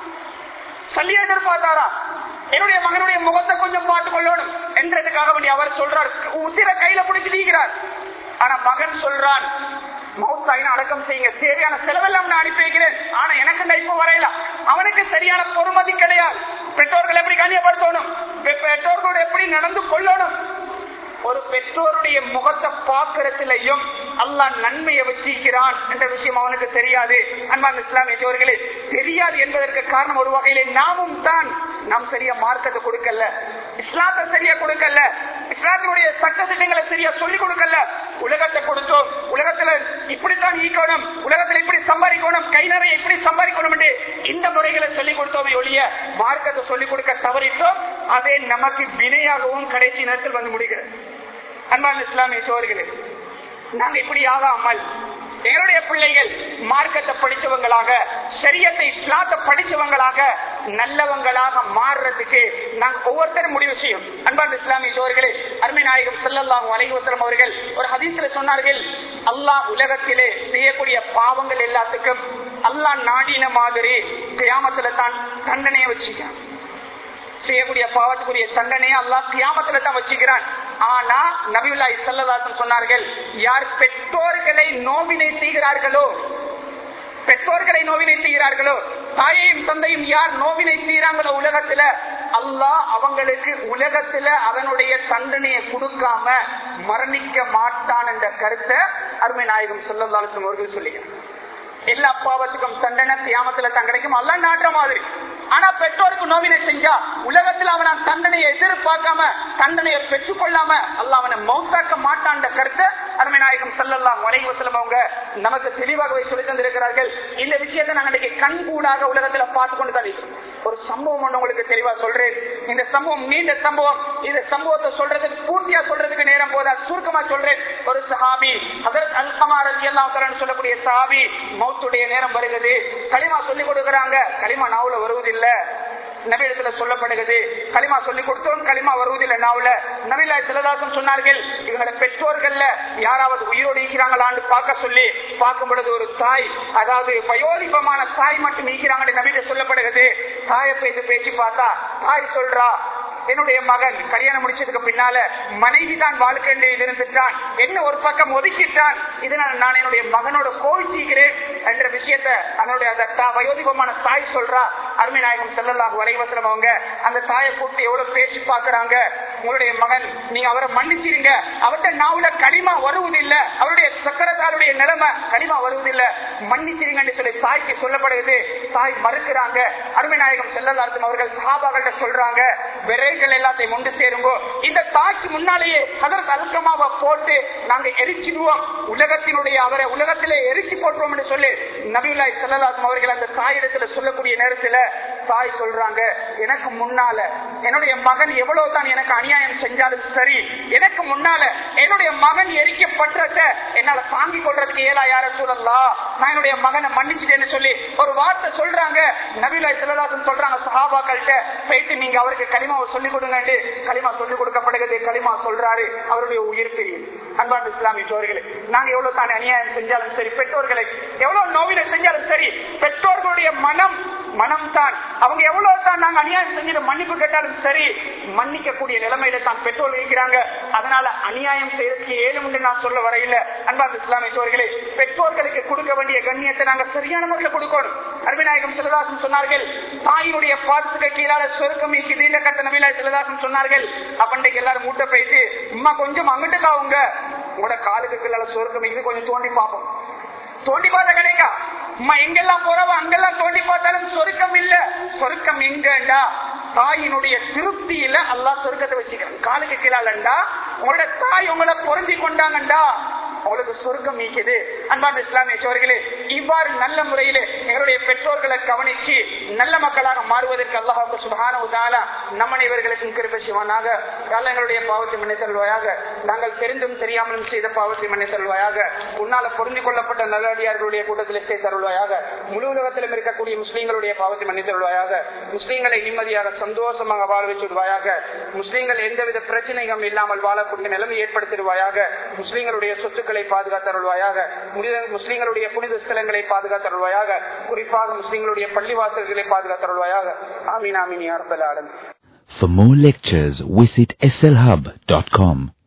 S1: சல்லியை எதிர்பார்த்தாரா? என்னுடைய மகனுடைய முகத்தை கொஞ்சம் பார்த்துக் கொள்ளணும் என்றதுக்காக வேண்டி அவர் சொல்றார், உசிர கையில பிடிச்சிருக்கிறார். ஆனா மகன் சொல்றான், மௌத்தாயின அடக்கம் செய்யுங்க, தேவையான செலவெல்லாம் நான் அனுப்பி வைக்கிறேன், ஆனா எனக்கு இப்ப வரையல. அவனுக்கு சரியான பொறுமதி கிடையாது. பெற்றோர்கள் எப்படி கண்ணியப்படுத்தணும், பெற்றோர்களோடு எப்படி நடந்து கொள்ளணும், ஒரு பெற்றோருடைய முகத்தை பார்க்கறதுலயும் அல்லாஹ் நன்மையை வச்சிருக்கிறான் என்ற விஷயம் அவனுக்கு தெரியாது. அன்பான இஸ்லாமிய சகோதரர்களே, தெரியாது என்பதற்கு காரணம் ஒரு வகையிலே நாமும் தான், நாம் சரியா மார்க்கத்தை கொடுக்கல. இஸ்லாத்தை சரியா கொடுக்கல, இஸ்லாத்தினுடைய சட்ட திட்டங்களை சரியா சொல்லிக் கொடுக்கல. உலகத்தை கொடுத்தோம், உலகத்துல இப்படித்தான் ஈக்கணும், உலகத்துல இப்படி சம்பாதிக்கணும், கை நிறைய இப்படி சம்பாதிக்கணும் என்று இந்த முறைகளை சொல்லிக் கொடுத்தோமே ஒழிய மார்க்கத்தை சொல்லிக் கொடுக்க தவறிட்டோம். அதே நமக்கு வினையாகவும் கடைசி நேரத்தில் வந்து முடிகிறது. அன்பான இஸ்லாமிய சோழர்களே, நாங்க இப்படி ஆகாமல் எங்களுடைய பிள்ளைகள் மார்க்கத்தை படிச்சவங்களாக, ஷரியத்தை இஸ்லாத்தை படிச்சவங்களாக, நல்லவங்களாக மாறுறதுக்கு நாங்க ஒவ்வொருத்தரும் முடிவு செய்யும். அன்பான இஸ்லாமிய சோழர்களே, அருமை நாயகம் ஸல்லல்லாஹு அலைஹி வஸல்லம் அவர்கள் ஒரு ஹதீஸ்ல சொன்னார்கள், அல்லாஹ் உலகத்திலே செய்யக்கூடிய பாவங்கள் எல்லாத்துக்கும் அல்லாஹ் நாடின மாதிரி கியாமத்துல தான் தண்டனையை வச்சுக்கிறான். செய்யக்கூடிய பாவத்துக்குரிய தண்டனையை அல்லாஹ் கியாமத்துல தான் வச்சுக்கிறான். ஆனா நபியுல்லாஹி ஸல்லல்லாஹு அலைஹி வஸல்லம் சொன்னார்கள், யார் பெற்றோர்களை நோவினை செய்கிறார்களோ, பெற்றோர்களை நோவினை செய்கிறார்களோ, தாயையும் தந்தையும் யார் நோவினை செய்யறாங்களோ உலகத்துல, அல்லாஹ் அவங்களுக்கு உலகத்துல அதனுடைய தண்டனையை கொடுக்காம மரணிக்க மாட்டான் என்ற கருத்தை அருமை நாயகம் ஸல்லல்லாஹு அலைஹி வஸல்லம் அவர்கள் சொல்லுகிறார். எல்லா பாவத்துக்கும் தண்டனை கியாமத்துல தான் கிடைக்கும், அல்லாஹ் நாட்டுற மாதிரி. ஆனா பெற்றோருக்கு நோவினை செஞ்சா உலகத்தில் அவன் தண்டனையை எதிர்பார்க்காம தண்டனையை பெற்றுக் கொள்ளாம அல்லாஹ் அவனை மௌத்தாக்க மாட்டான் கருத்தை அருமை நாயகம் ஸல்லல்லாஹு அலைஹி வஸல்லம் அவங்க நமக்கு தெளிவாகவே சொல்லி தந்திருக்கிறார்கள். இந்த விஷயத்தை நாங்க இன்னைக்கு கண்கூடாக உலகத்துல பார்த்து கொண்டு தான் இருக்கிறோம். ஒரு சம்பவம் ஒன்று உங்களுக்கு தெளிவா சொல்றேன். இந்த சம்பவம் நீண்ட சம்பவம். இந்த சம்பவத்தை சொல்றதுக்கு பூர்த்தியா சொல்றதுக்கு நேரம் போதா, சுருக்கமா சொல்றேன். ஒரு சஹாபி ஹஜ்ரத் அல்கமா ரலியல்லாஹு தஆலா சொல்லக்கூடிய சஹாபி மௌத்துடைய நேரம் வருகிறது. கலிமா சொல்லி கொடுக்கறாங்க, கலிமா நாவுல வருவதில்லை. நபியிடத்துல சொல்லப்படுகிறது, கலிமா சொல்லி கொடுத்தோம், கலிமா வருவதில்லை நாவுல. நபியுல்லாஹி ஸல்லல்லாஹு அலைஹி வஸல்லம் சொன்னார்கள், இவங்கள பெற்றோர்கள்ல யாராவது உயிரோடு இருக்கிறாங்களான்னு பார்க்க சொல்லி பார்க்கும் பொழுது ஒரு தாய், அதாவது வயோதிபமான தாய் மட்டும் இருக்கிறாங்கன்னு நபியிட சொல்லப்படுகிறது. தாயை பேசி பேசி பார்த்தா தாய் சொல்றா, என்னுடைய மகன் கல்யாணம் முடிச்சதுக்கு பின்னால மனைவி தான் வாழ்க்கை இருந்துட்டான், என்ன ஒரு பக்கம் ஒதுக்கிட்டான், இதனால் நான் என்னுடைய மகனோட கோவிச்சுக்கிறேன் என்ற விஷயத்தை அதனுடைய வயோதிபமான தாய் சொல்றா. அருமை நாயகம் ஸல்லல்லாஹு அலைஹி வஸல்லம் அவங்க அந்த தாயை கூப்பிட்டு எவ்வளவு பேசி பாக்குறாங்க, உங்களுடைய மகன் நீங்க அவரை மன்னிச்சிருங்க, அவர்கிட்ட நாவுல களிமா வருவதில்லை, அவருடைய சக்கரத்தாருடைய நிலைமை களிமா வருவதில்லை, மன்னிச்சிருங்கன்னு சொல்லி தாய்க்கு சொல்லப்படுகிறது. தாய் மறுக்கிறாங்க. அருமை நாயகம் ஸல்லல்லாஹு அலைஹி வஸல்லம் அவர்கள் சஹாபாக்கள்ட்ட சொல்றாங்க, விரைகள் எல்லாத்தையும் ஒன்று சேருங்கோ, இந்த தாய்க்கு முன்னாலேயே ஹஜ்ரத் அல்கமாவை போட்டு நாங்க எரிச்சிடுவோம், உலகத்தினுடைய அவரை உலகத்திலே எரிச்சு போட்டுவோம் என்று சொல்லி நபியுல்லாஹி ஸல்லல்லாஹு அலைஹி வஸல்லம் அவர்கள் அந்த தாயிடத்துல சொல்லக்கூடிய நேரத்துல தாய் சொல்றாங்க, எனக்கு முன்னால என்னுடைய மகன் எவ்வளவு தான் எனக்கு அநியாயம் செஞ்சாலும் சரி, எனக்கு முன்னால என்னுடைய மகன் எரிக்கப்பட்டத என்னால தாங்கிக் கொள்றதுக்கு ஏலா யார சொல்லலாம், நான் என்னுடைய மகனை மன்னிச்சுட்டேன்னு சொல்லி ஒரு வார்த்தை சொல்றாங்க. நபியுல்லாஹி ஸல்லல்லாஹு அலைஹி வஸல்லம் சொல்றாங்க சஹாபாக்கள்கிட்ட, போயிட்டு நீங்க அவருக்கு கலிமாவை சொல்லிக் கொடுங்க. கலிமா சொல்லிக் கொடுக்கப்படுகிறது. கலிமா சொல்றாரு, அவருடைய உயிர் பிரியும். அன்பான இஸ்லாமிய சோழர்களே, நாங்க எவ்வளவு தான் அநியாயம் செஞ்சாலும் சரி, பெற்றோர்களை எவ்வளவு நோவினை செஞ்சாலும் சரி, பெற்றோர்களுடைய மனம் மனம் தான் அவங்க எவ்வளவு தான் நாங்க அநியாயம் செஞ்சு மன்னிப்பு கேட்டாலும் சரி, மன்னிக்க கூடிய நிலைமையில தான் பெற்றோர் இருக்கிறாங்க. அதனால அநியாயம் செய்யறதுக்கு ஏழும் நான் சொல்ல வரையில. அன்பான இஸ்லாமிய சோழர்களே, பெற்றோர்களுக்கு கொடுக்க வேண்டிய கண்ணியத்தை நாங்க சரியான முறையில் கொடுக்கணும். அருமைநாயகம் ஸல்லல்லாஹு அலைஹி வஸல்லம் சொன்னார்கள், தாயினுடைய பாதத்துக்கு கீழால சொர்க்கம் இருக்குது இந்த கட்ட நபியுல்லாஹி ஸல்லல்லாஹு அலைஹி வஸல்லம் சொன்னார்கள். அப்பண்டைக்கு எல்லாரும் மூட்டை போயிட்டு, அம்மா கொஞ்சம் அங்கிட்டு காவுங்க, உங்களோட காலுக்கு கீழால சொர்க்கம் இருக்குது, கொஞ்சம் தோண்டி பார்ப்போம். தோண்டி பார்த்தா கிடைக்கா, அம்மா எங்கெல்லாம் போறவோ அங்கெல்லாம் தோண்டி பார்த்தாலும் சொர்க்கம் இல்ல. சொர்க்கம் எங்கண்டா தாயினுடைய திருப்தியில அல்லாஹ் சொர்க்கத்தை வச்சுக்கிறான். காலுக்கு கீழாலண்டா உங்களோட தாய் உங்களை பொருந்தி கொண்டாங்கண்டா அவளுக்கு சொர்க்கம் நீக்குது. அன்பான இஸ்லாமிய சோழர்களே, இவ்வாறு நல்ல முறையில எங்களுடைய பெற்றோர்களை கவனிச்சு நல்ல மக்களாக மாறுவதற்கு அல்லாஹ் சுப்ஹானஹு வ தஆலா நம் அனைவர்களுக்கும் கிருபை செய்வானாக. எங்களுடைய பாவத்தை மன்னித்தருள்வாயாக. நாங்கள் தெரிந்தும் தெரியாமலும் செய்த பாவத்தை மன்னித்தருள்வாயாக. உன்னால பொருந்திக் கொள்ளப்பட்ட நல்லடியார்களுடைய கூட்டத்தில் சேர்த்தருள்வாயாக. முழு உலகத்திலும் இருக்கக்கூடிய முஸ்லீம்களுடைய பாவத்தை மன்னித்தருள்வாயாக. முஸ்லீம்களை நிம்மதியாக சந்தோஷமாக வாழ வச்சுடுவாயாக. முஸ்லீம்கள் எந்தவித பிரச்சனைகளும் இல்லாமல் வாழக்கூடிய நிலைமை ஏற்படுத்திடுவாயாக. முஸ்லீம்களுடைய சொத்துக்கள் பாதுகாத்தருள்வாயாக. முஸ்லிம்களுடைய புனித ஸ்தலங்களை பாதுகாத்தருள்வாயாக. குறிப்பாக முஸ்லிம்களுடைய பள்ளிவாசல்களை பாதுகாத்தருள்வாயாக. ஆமீன் ஆமீன் யா ரப்பல் ஆலமீன்.
S2: For more lectures, visit S L hub dot com.